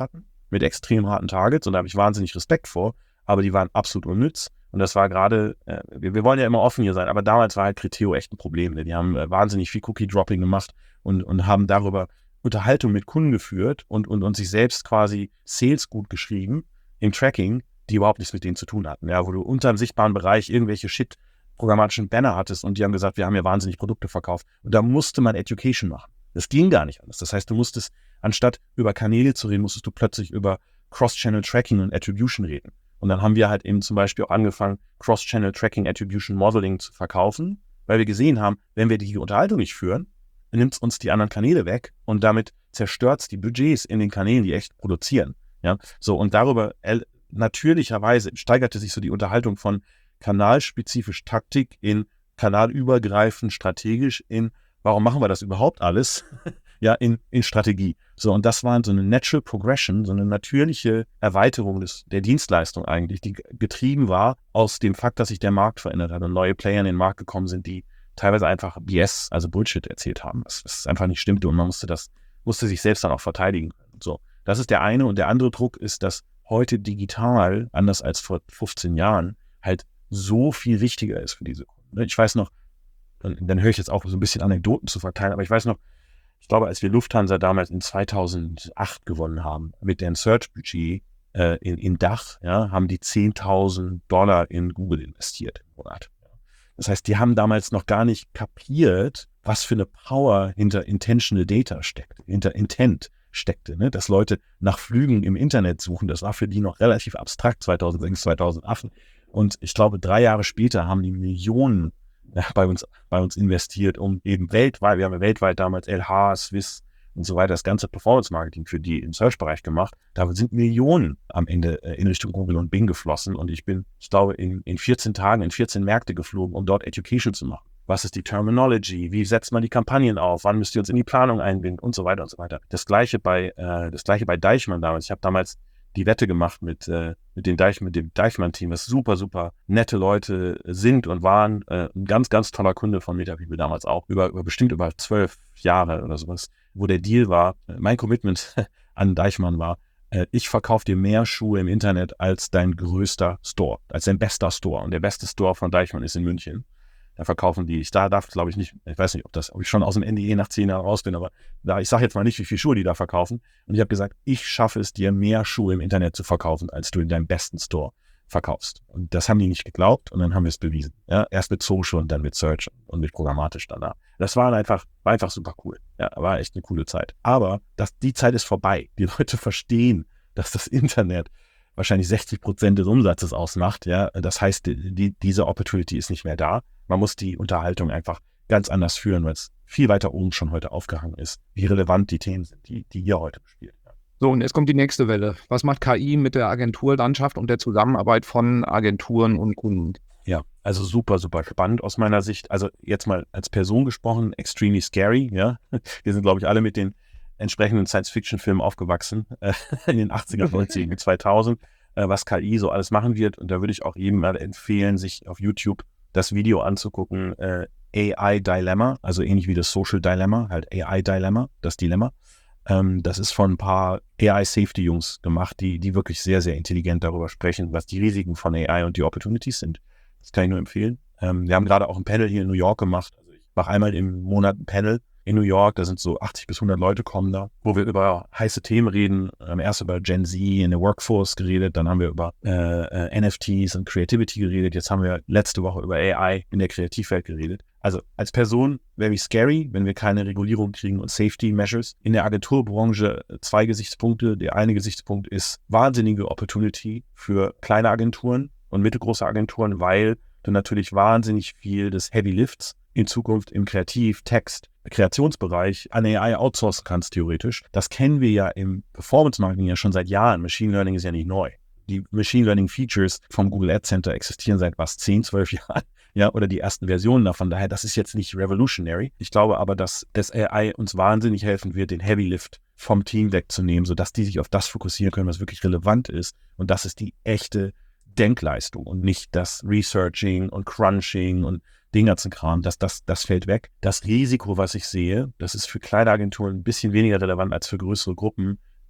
mit extrem harten Targets und da habe ich wahnsinnig Respekt vor, aber die waren absolut unnütz. Und das war gerade, äh, wir, wir wollen ja immer offen hier sein, aber damals war halt Criteo echt ein Problem. Denn die haben äh, wahnsinnig viel Cookie-Dropping gemacht und, und haben darüber Unterhaltung mit Kunden geführt und, und, und sich selbst quasi Sales gut geschrieben im Tracking, die überhaupt nichts mit denen zu tun hatten. Ja, wo du unter einem sichtbaren Bereich irgendwelche Shit programmatischen Banner hattest und die haben gesagt, wir haben ja wahnsinnig Produkte verkauft. Und da musste man Education machen. Das ging gar nicht anders. Das heißt, du musstest, anstatt über Kanäle zu reden, musstest du plötzlich über Cross-Channel-Tracking und Attribution reden. Und dann haben wir halt eben zum Beispiel auch angefangen, Cross-Channel-Tracking, Attribution Modeling zu verkaufen, weil wir gesehen haben, wenn wir die Unterhaltung nicht führen, dann nimmt es uns die anderen Kanäle weg und damit zerstört es die Budgets in den Kanälen, die echt produzieren. Ja, so und darüber äh, natürlicherweise steigerte sich so die Unterhaltung von kanalspezifisch Taktik in kanalübergreifend strategisch in, warum machen wir das überhaupt alles? ja, in, in Strategie. So, und das war so eine Natural Progression, so eine natürliche Erweiterung des, der Dienstleistung eigentlich, die getrieben war aus dem Fakt, dass sich der Markt verändert hat und neue Player in den Markt gekommen sind, die teilweise einfach B S, also Bullshit erzählt haben, was, was einfach nicht stimmte und man musste das, musste sich selbst dann auch verteidigen können. So, das ist der eine und der andere Druck ist, dass heute digital, anders als vor fünfzehn Jahren, halt so viel wichtiger ist für diese Kunden. Ich weiß noch, und dann höre ich jetzt auch so ein bisschen Anekdoten zu verteilen, aber ich weiß noch, ich glaube, als wir Lufthansa damals in zweitausendacht gewonnen haben, mit deren Search-Budget äh, in, in Dach, ja, haben die zehntausend Dollar in Google investiert im Monat. Das heißt, die haben damals noch gar nicht kapiert, was für eine Power hinter Intentional Data steckt, hinter Intent steckte, ne? Dass Leute nach Flügen im Internet suchen, das war für die noch relativ abstrakt zweitausendsechs, zweitausendacht. Und ich glaube, drei Jahre später haben die Millionen ja, bei uns, bei uns investiert, um eben weltweit, wir haben ja weltweit damals L H, Swiss und so weiter, das ganze Performance-Marketing für die im Search-Bereich gemacht. Da sind Millionen am Ende in Richtung Google und Bing geflossen und ich bin, ich glaube, in, in vierzehn Tagen in vierzehn Märkte geflogen, um dort Education zu machen. Was ist die Terminology? Wie setzt man die Kampagnen auf? Wann müsst ihr uns in die Planung einbinden? Und so weiter und so weiter. Das gleiche bei, äh, das gleiche bei Deichmann damals. Ich habe damals die Wette gemacht mit, äh, mit, den Deich, mit dem Deichmann-Team, was super, super nette Leute sind und waren. Äh, ein ganz, ganz toller Kunde von MetaPeople damals auch. Über, über bestimmt über zwölf Jahre oder sowas, wo der Deal war, äh, mein Commitment an Deichmann war, äh, ich verkaufe dir mehr Schuhe im Internet als dein größter Store, als dein bester Store. Und der beste Store von Deichmann ist in München. Da verkaufen die, ich da darf, glaube ich nicht, ich weiß nicht, ob das, ob ich schon aus dem N D E nach zehn Jahren raus bin, aber da, ich sage jetzt mal nicht, wie viele Schuhe die da verkaufen. Und ich habe gesagt, ich schaffe es dir, mehr Schuhe im Internet zu verkaufen, als du in deinem besten Store verkaufst. Und das haben die nicht geglaubt und dann haben wir es bewiesen. Ja, erst mit Social und dann mit Search und mit programmatisch danach. Das war einfach, war einfach super cool. Ja, war echt eine coole Zeit. Aber das, die Zeit ist vorbei. Die Leute verstehen, dass das Internet wahrscheinlich sechzig Prozent des Umsatzes ausmacht. Ja, das heißt, die, diese Opportunity ist nicht mehr da. Man muss die Unterhaltung einfach ganz anders führen, weil es viel weiter oben schon heute aufgehangen ist, wie relevant die Themen sind, die, die ihr heute bespielt. So, und jetzt kommt die nächste Welle. Was macht K I mit der Agenturlandschaft und der Zusammenarbeit von Agenturen und Kunden? Ja, also super, super spannend aus meiner Sicht. Also jetzt mal als Person gesprochen, extremely scary. Ja, wir sind, glaube ich, alle mit den entsprechenden Science-Fiction-Filmen aufgewachsen, äh, in den achtziger, neunziger, zweitausend, äh, was K I so alles machen wird. Und da würde ich auch jedem mal empfehlen, sich auf YouTube das Video anzugucken, äh, A I Dilemma, also ähnlich wie das Social Dilemma, halt A I Dilemma, das Dilemma. Ähm, das ist von ein paar A I-Safety-Jungs gemacht, die, die wirklich sehr, sehr intelligent darüber sprechen, was die Risiken von A I und die Opportunities sind. Das kann ich nur empfehlen. Ähm, wir haben gerade auch ein Panel hier in New York gemacht. Also ich mache einmal im Monat ein Panel in New York, da sind so achtzig bis hundert Leute kommen da, wo wir über heiße Themen reden. Wir haben erst über Gen Z in der Workforce geredet, dann haben wir über äh, äh, N F Ts und Creativity geredet, jetzt haben wir letzte Woche über A I in der Kreativwelt geredet. Also als Person wäre es scary, wenn wir keine Regulierung kriegen und Safety Measures. In der Agenturbranche zwei Gesichtspunkte. Der eine Gesichtspunkt ist wahnsinnige Opportunity für kleine Agenturen und mittelgroße Agenturen, weil du natürlich wahnsinnig viel des Heavy Lifts in Zukunft im Kreativ-, Text-, Kreationsbereich an A I outsourcen kannst, theoretisch. Das kennen wir ja im Performance-Marketing ja schon seit Jahren. Machine Learning ist ja nicht neu. Die Machine Learning-Features vom Google Ad Center existieren seit was, zehn, zwölf Jahren? Ja, oder die ersten Versionen davon. Daher, das ist jetzt nicht revolutionary. Ich glaube aber, dass das A I uns wahnsinnig helfen wird, den Heavy Lift vom Team wegzunehmen, sodass die sich auf das fokussieren können, was wirklich relevant ist. Und das ist die echte Denkleistung und nicht das Researching und Crunching und den ganzen Kram. Das, das, das fällt weg. Das Risiko, was ich sehe, das ist für kleine Agenturen ein bisschen weniger relevant als für größere Gruppen,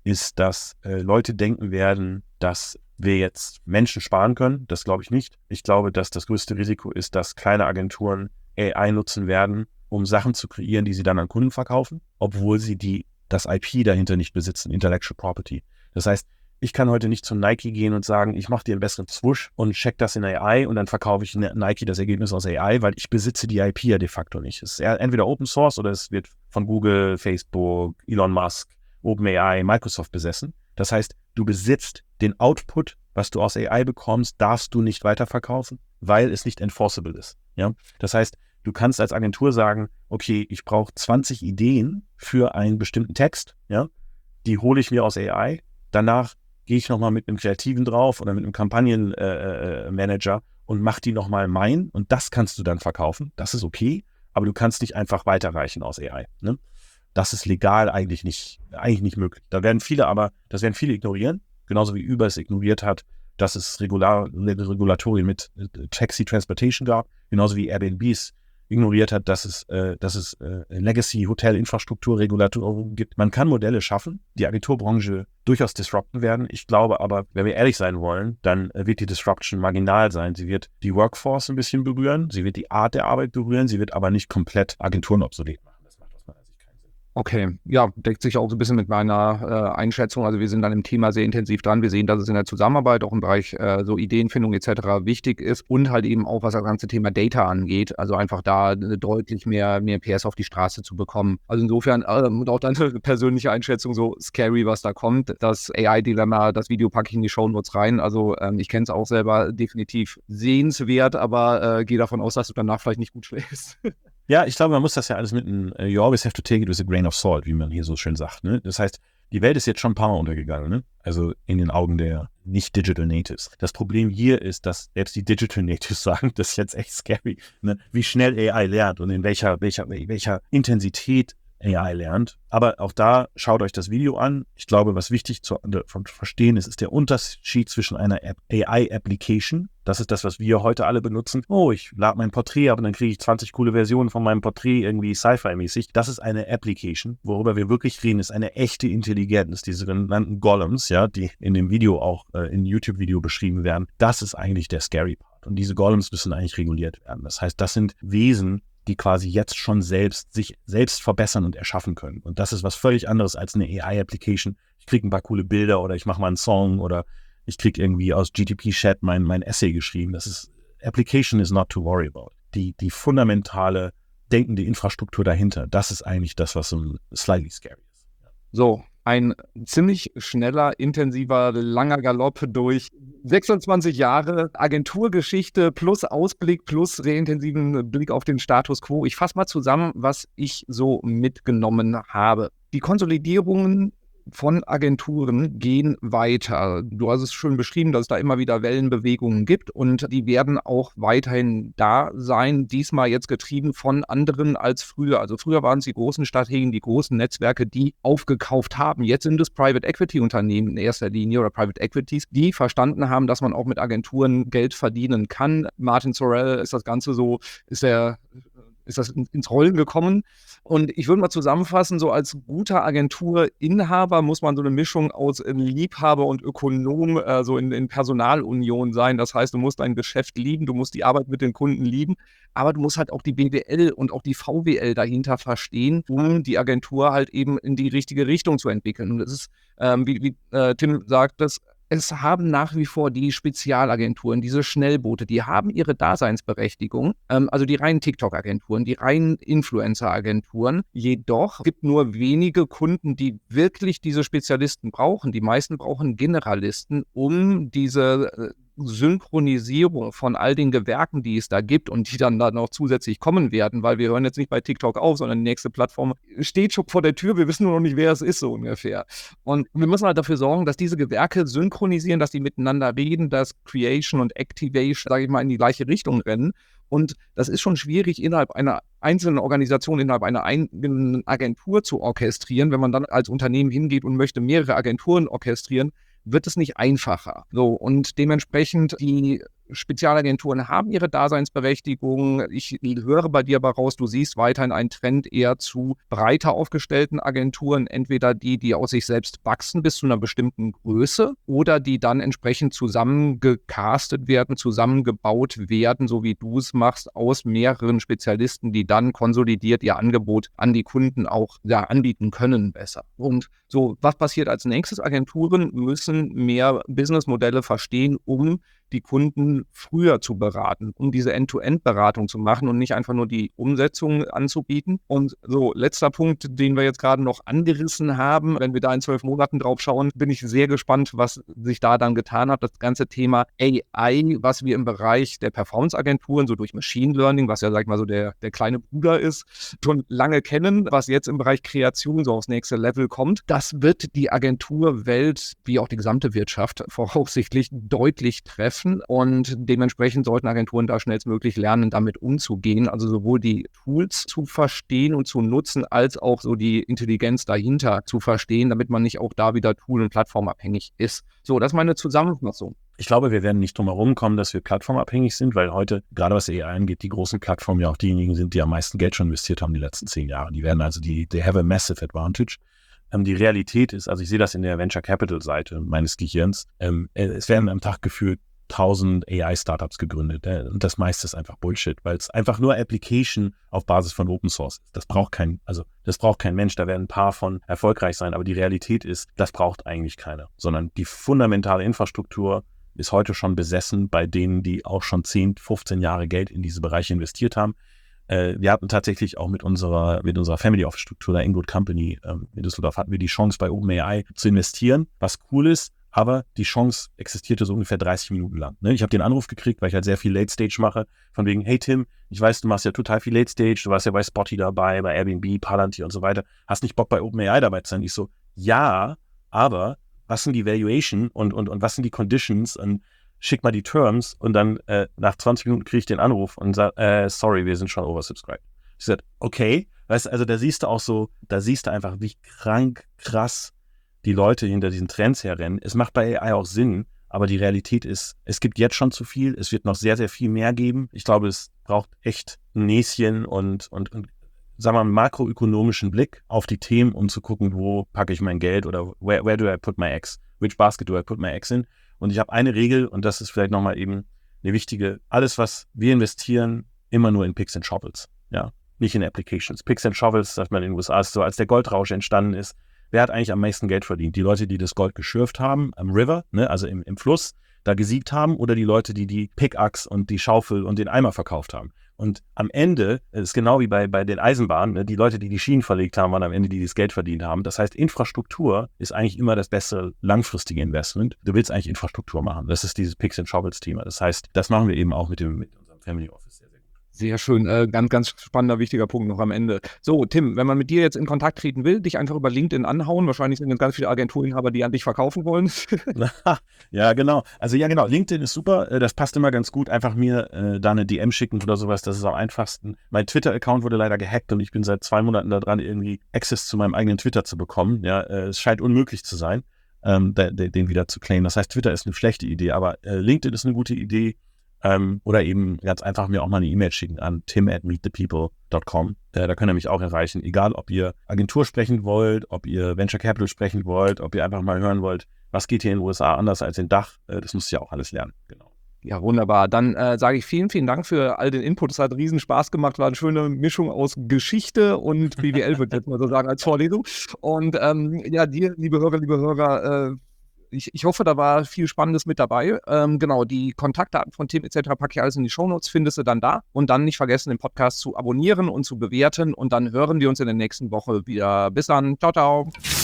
ist, dass äh, Leute denken werden, dass wir jetzt Menschen sparen können. Das glaube ich nicht. Ich glaube, dass das größte Risiko ist, dass kleine Agenturen A I nutzen werden, um Sachen zu kreieren, die sie dann an Kunden verkaufen, obwohl sie die, das I P dahinter nicht besitzen, Intellectual Property. Das heißt, ich kann heute nicht zu Nike gehen und sagen, ich mache dir einen besseren Swoosh und check das in A I und dann verkaufe ich Nike das Ergebnis aus A I, weil ich besitze die I P ja de facto nicht. Es ist entweder Open Source oder es wird von Google, Facebook, Elon Musk, OpenAI, Microsoft besessen. Das heißt, du besitzt den Output, was du aus A I bekommst, darfst du nicht weiterverkaufen, weil es nicht enforceable ist. Ja? Das heißt, du kannst als Agentur sagen, okay, ich brauche zwanzig Ideen für einen bestimmten Text, ja? Die hole ich mir aus A I, danach gehe ich nochmal mit einem Kreativen drauf oder mit einem Kampagnenmanager äh, und mach die nochmal mein und das kannst du dann verkaufen. Das ist okay, aber du kannst nicht einfach weiterreichen aus A I. Ne? Das ist legal eigentlich nicht, eigentlich nicht möglich. Da werden viele aber, das werden viele ignorieren, genauso wie Uber es ignoriert hat, dass es Regular, Regulatorien mit Taxi Transportation gab, genauso wie Airbnb es ignoriert hat, dass es, äh, dass es äh, Legacy-Hotel-Infrastruktur-Regulatorien gibt. Man kann Modelle schaffen, die Agenturbranche durchaus disrupten werden. Ich glaube aber, wenn wir ehrlich sein wollen, dann äh, wird die Disruption marginal sein. Sie wird die Workforce ein bisschen berühren, sie wird die Art der Arbeit berühren, sie wird aber nicht komplett Agenturen obsolet machen. Das macht aus meiner Sicht keinen Sinn. Okay, ja, deckt sich auch so ein bisschen mit meiner äh, Einschätzung. Also wir sind an dem Thema sehr intensiv dran. Wir sehen, dass es in der Zusammenarbeit auch im Bereich äh, so Ideenfindung et cetera wichtig ist und halt eben auch, was das ganze Thema Data angeht. Also einfach da äh, deutlich mehr, mehr P S auf die Straße zu bekommen. Also insofern, äh, und auch deine persönliche Einschätzung, so scary, was da kommt. Das A I-Dilemma, das Video packe ich in die Shownotes rein. Also ähm, ich kenne es auch selber, definitiv sehenswert, aber äh, gehe davon aus, dass du danach vielleicht nicht gut schläfst. Ja, ich glaube, man muss das ja alles mit einem, uh, you always have to take it with a grain of salt, wie man hier so schön sagt. Ne? Das heißt, die Welt ist jetzt schon ein paar Mal untergegangen, ne? Also in den Augen der nicht-Digital Natives. Das Problem hier ist, dass selbst die Digital Natives sagen, das ist jetzt echt scary, ne? Wie schnell A I lernt und in welcher, welcher, welcher Intensität A I lernt. Aber auch da, schaut euch das Video an. Ich glaube, was wichtig zu, zu verstehen ist, ist der Unterschied zwischen einer App, A I-Application. Das ist das, was wir heute alle benutzen. Oh, ich lade mein Porträt ab und dann kriege ich zwanzig coole Versionen von meinem Porträt, irgendwie Sci-Fi-mäßig. Das ist eine Application. Worüber wir wirklich reden, ist eine echte Intelligenz, diese sogenannten Golems, ja, die in dem Video auch, äh, in YouTube-Video beschrieben werden. Das ist eigentlich der scary Part. Und diese Golems müssen eigentlich reguliert werden. Das heißt, das sind Wesen, die quasi jetzt schon selbst sich selbst verbessern und erschaffen können. Und das ist was völlig anderes als eine A I-Application. Ich kriege ein paar coole Bilder oder ich mache mal einen Song oder ich kriege irgendwie aus G T P-Chat mein, mein Essay geschrieben. Das ist, Application is not to worry about. Die, die fundamentale, denkende Infrastruktur dahinter, das ist eigentlich das, was so slightly scary ist. So, ein ziemlich schneller, intensiver, langer Galopp durch sechsundzwanzig Jahre Agenturgeschichte plus Ausblick plus sehr intensiven Blick auf den Status Quo. Ich fasse mal zusammen, was ich so mitgenommen habe. Die Konsolidierungen von Agenturen gehen weiter. Du hast es schon beschrieben, dass es da immer wieder Wellenbewegungen gibt und die werden auch weiterhin da sein, diesmal jetzt getrieben von anderen als früher. Also früher waren es die großen Strategen, die großen Netzwerke, die aufgekauft haben. Jetzt sind es Private Equity Unternehmen in erster Linie oder Private Equities, die verstanden haben, dass man auch mit Agenturen Geld verdienen kann. Martin Sorrell ist das Ganze so, ist der ist das ins Rollen gekommen. Und ich würde mal zusammenfassen, so als guter Agenturinhaber muss man so eine Mischung aus Liebhaber und Ökonom, äh, so in, in Personalunion sein. Das heißt, du musst dein Geschäft lieben, du musst die Arbeit mit den Kunden lieben, aber du musst halt auch die B W L und auch die V W L dahinter verstehen, um die Agentur halt eben in die richtige Richtung zu entwickeln. Und das ist, ähm, wie, wie äh, Tim sagt, das Es haben nach wie vor die Spezialagenturen, diese Schnellboote, die haben ihre Daseinsberechtigung, ähm, also die reinen TikTok-Agenturen, die reinen Influencer-Agenturen. Jedoch gibt nur wenige Kunden, die wirklich diese Spezialisten brauchen. Die meisten brauchen Generalisten, um diese äh, Synchronisierung von all den Gewerken, die es da gibt und die dann da noch zusätzlich kommen werden, weil wir hören jetzt nicht bei TikTok auf, sondern die nächste Plattform steht schon vor der Tür, wir wissen nur noch nicht, wer es ist, so ungefähr. Und wir müssen halt dafür sorgen, dass diese Gewerke synchronisieren, dass die miteinander reden, dass Creation und Activation, sage ich mal, in die gleiche Richtung rennen. Und das ist schon schwierig, innerhalb einer einzelnen Organisation, innerhalb einer eigenen Agentur zu orchestrieren. Wenn man dann als Unternehmen hingeht und möchte mehrere Agenturen orchestrieren, wird es nicht einfacher. So, und dementsprechend die Spezialagenturen haben ihre Daseinsberechtigung. Ich höre bei dir aber raus, du siehst weiterhin einen Trend eher zu breiter aufgestellten Agenturen, entweder die, die aus sich selbst wachsen bis zu einer bestimmten Größe oder die dann entsprechend zusammengecastet werden, zusammengebaut werden, so wie du es machst, aus mehreren Spezialisten, die dann konsolidiert ihr Angebot an die Kunden auch ja, anbieten können besser. Und so, was passiert als nächstes? Agenturen müssen mehr Businessmodelle verstehen, um die Kunden früher zu beraten, um diese End-to-End-Beratung zu machen und nicht einfach nur die Umsetzung anzubieten. Und so, letzter Punkt, den wir jetzt gerade noch angerissen haben, wenn wir da in zwölf Monaten drauf schauen, bin ich sehr gespannt, was sich da dann getan hat. Das ganze Thema A I, was wir im Bereich der Performance-Agenturen, so durch Machine Learning, was ja, sag ich mal, so der, der kleine Bruder ist, schon lange kennen, was jetzt im Bereich Kreation so aufs nächste Level kommt. Das wird die Agenturwelt, wie auch die gesamte Wirtschaft, voraussichtlich deutlich treffen. Und dementsprechend sollten Agenturen da schnellstmöglich lernen, damit umzugehen. Also sowohl die Tools zu verstehen und zu nutzen, als auch so die Intelligenz dahinter zu verstehen, damit man nicht auch da wieder tool- und plattformabhängig ist. So, das ist meine Zusammenfassung. Ich glaube, wir werden nicht drum herum kommen, dass wir plattformabhängig sind, weil heute, gerade was A I angeht, die großen Plattformen ja auch diejenigen sind, die am meisten Geld schon investiert haben die letzten zehn Jahre. Die werden also, die, they have a massive advantage. Ähm, die Realität ist, also ich sehe das in der Venture Capital Seite meines Gehirns, ähm, es werden am Tag gefühlt tausend A I-Startups gegründet. Äh, und das meiste ist einfach Bullshit, weil es einfach nur Application auf Basis von Open Source ist. Das braucht kein, also das braucht kein Mensch, da werden ein paar von erfolgreich sein, aber die Realität ist, das braucht eigentlich keiner, sondern die fundamentale Infrastruktur ist heute schon besessen bei denen, die auch schon zehn, fünfzehn Jahre Geld in diese Bereiche investiert haben. Äh, wir hatten tatsächlich auch mit unserer, mit unserer Family Office Struktur, der Ingood Company ähm, in Düsseldorf, hatten wir die Chance bei OpenAI zu investieren, was cool ist. Aber die Chance existierte so ungefähr dreißig Minuten lang. Ne? Ich habe den Anruf gekriegt, weil ich halt sehr viel Late Stage mache, von wegen, hey Tim, ich weiß, du machst ja total viel Late Stage, du warst ja bei Spotty dabei, bei Airbnb, Palantir und so weiter. Hast nicht Bock bei OpenAI dabei zu sein? Ich so, ja, aber was sind die Valuation und, und, und was sind die Conditions? Und schick mal die Terms und dann äh, nach zwanzig Minuten kriege ich den Anruf und sage, äh, sorry, wir sind schon oversubscribed. Ich sage, okay, weißt du, also da siehst du auch so, da siehst du einfach, wie krank, krass die Leute hinter diesen Trends herrennen. Es macht bei A I auch Sinn, aber die Realität ist, es gibt jetzt schon zu viel, es wird noch sehr, sehr viel mehr geben. Ich glaube, es braucht echt ein Näschen und, und, und sagen wir mal, einen makroökonomischen Blick auf die Themen, um zu gucken, wo packe ich mein Geld oder where, where do I put my eggs? Which basket do I put my eggs in? Und ich habe eine Regel und das ist vielleicht nochmal eben eine wichtige, alles, was wir investieren, immer nur in Picks and Shovels, ja, nicht in Applications. Picks and Shovels, sagt man in den U S A, ist so, als der Goldrausch entstanden ist, wer hat eigentlich am meisten Geld verdient? Die Leute, die das Gold geschürft haben am River, ne, also im, im Fluss, da gesiegt haben, oder die Leute, die die Pickaxe und die Schaufel und den Eimer verkauft haben? Und am Ende, das ist genau wie bei, bei den Eisenbahnen, ne, die Leute, die die Schienen verlegt haben, waren am Ende die, die das Geld verdient haben. Das heißt, Infrastruktur ist eigentlich immer das beste langfristige Investment. Du willst eigentlich Infrastruktur machen. Das ist dieses Picks and Shovels Thema. Das heißt, das machen wir eben auch mit, dem, mit unserem Family Office sehr, sehr gut. Sehr schön, äh, ganz, ganz spannender, wichtiger Punkt noch am Ende. So, Tim, wenn man mit dir jetzt in Kontakt treten will, dich einfach über LinkedIn anhauen. Wahrscheinlich sind jetzt ganz viele Agenturinhaber, die an dich verkaufen wollen. Ja, genau. Also ja, genau. LinkedIn ist super. Das passt immer ganz gut. Einfach mir äh, da eine D M schicken oder sowas. Das ist am einfachsten. Mein Twitter-Account wurde leider gehackt und ich bin seit zwei Monaten da dran, irgendwie Access zu meinem eigenen Twitter zu bekommen. Ja, äh, es scheint unmöglich zu sein, ähm, de, de, den wieder zu claimen. Das heißt, Twitter ist eine schlechte Idee, aber äh, LinkedIn ist eine gute Idee. Ähm, oder eben ganz einfach mir auch mal eine E-Mail schicken an tim at meet the people dot com. Äh, da könnt ihr mich auch erreichen. Egal, ob ihr Agentur sprechen wollt, ob ihr Venture Capital sprechen wollt, ob ihr einfach mal hören wollt, was geht hier in den U S A anders als in Dach. Äh, das müsst ihr auch alles lernen. Genau. Ja, wunderbar. Dann äh, sage ich vielen, vielen Dank für all den Input. Es hat riesen Spaß gemacht. War eine schöne Mischung aus Geschichte und B W L, würde ich jetzt mal so sagen, als Vorlesung. Und ähm, ja, dir, liebe Hörer, liebe Hörer, äh, Ich, ich hoffe, da war viel Spannendes mit dabei. Ähm, genau, die Kontaktdaten von Tim et cetera packe ich alles in die Shownotes, findest du dann da. Und dann nicht vergessen, den Podcast zu abonnieren und zu bewerten. Und dann hören wir uns in der nächsten Woche wieder. Bis dann. Ciao, ciao.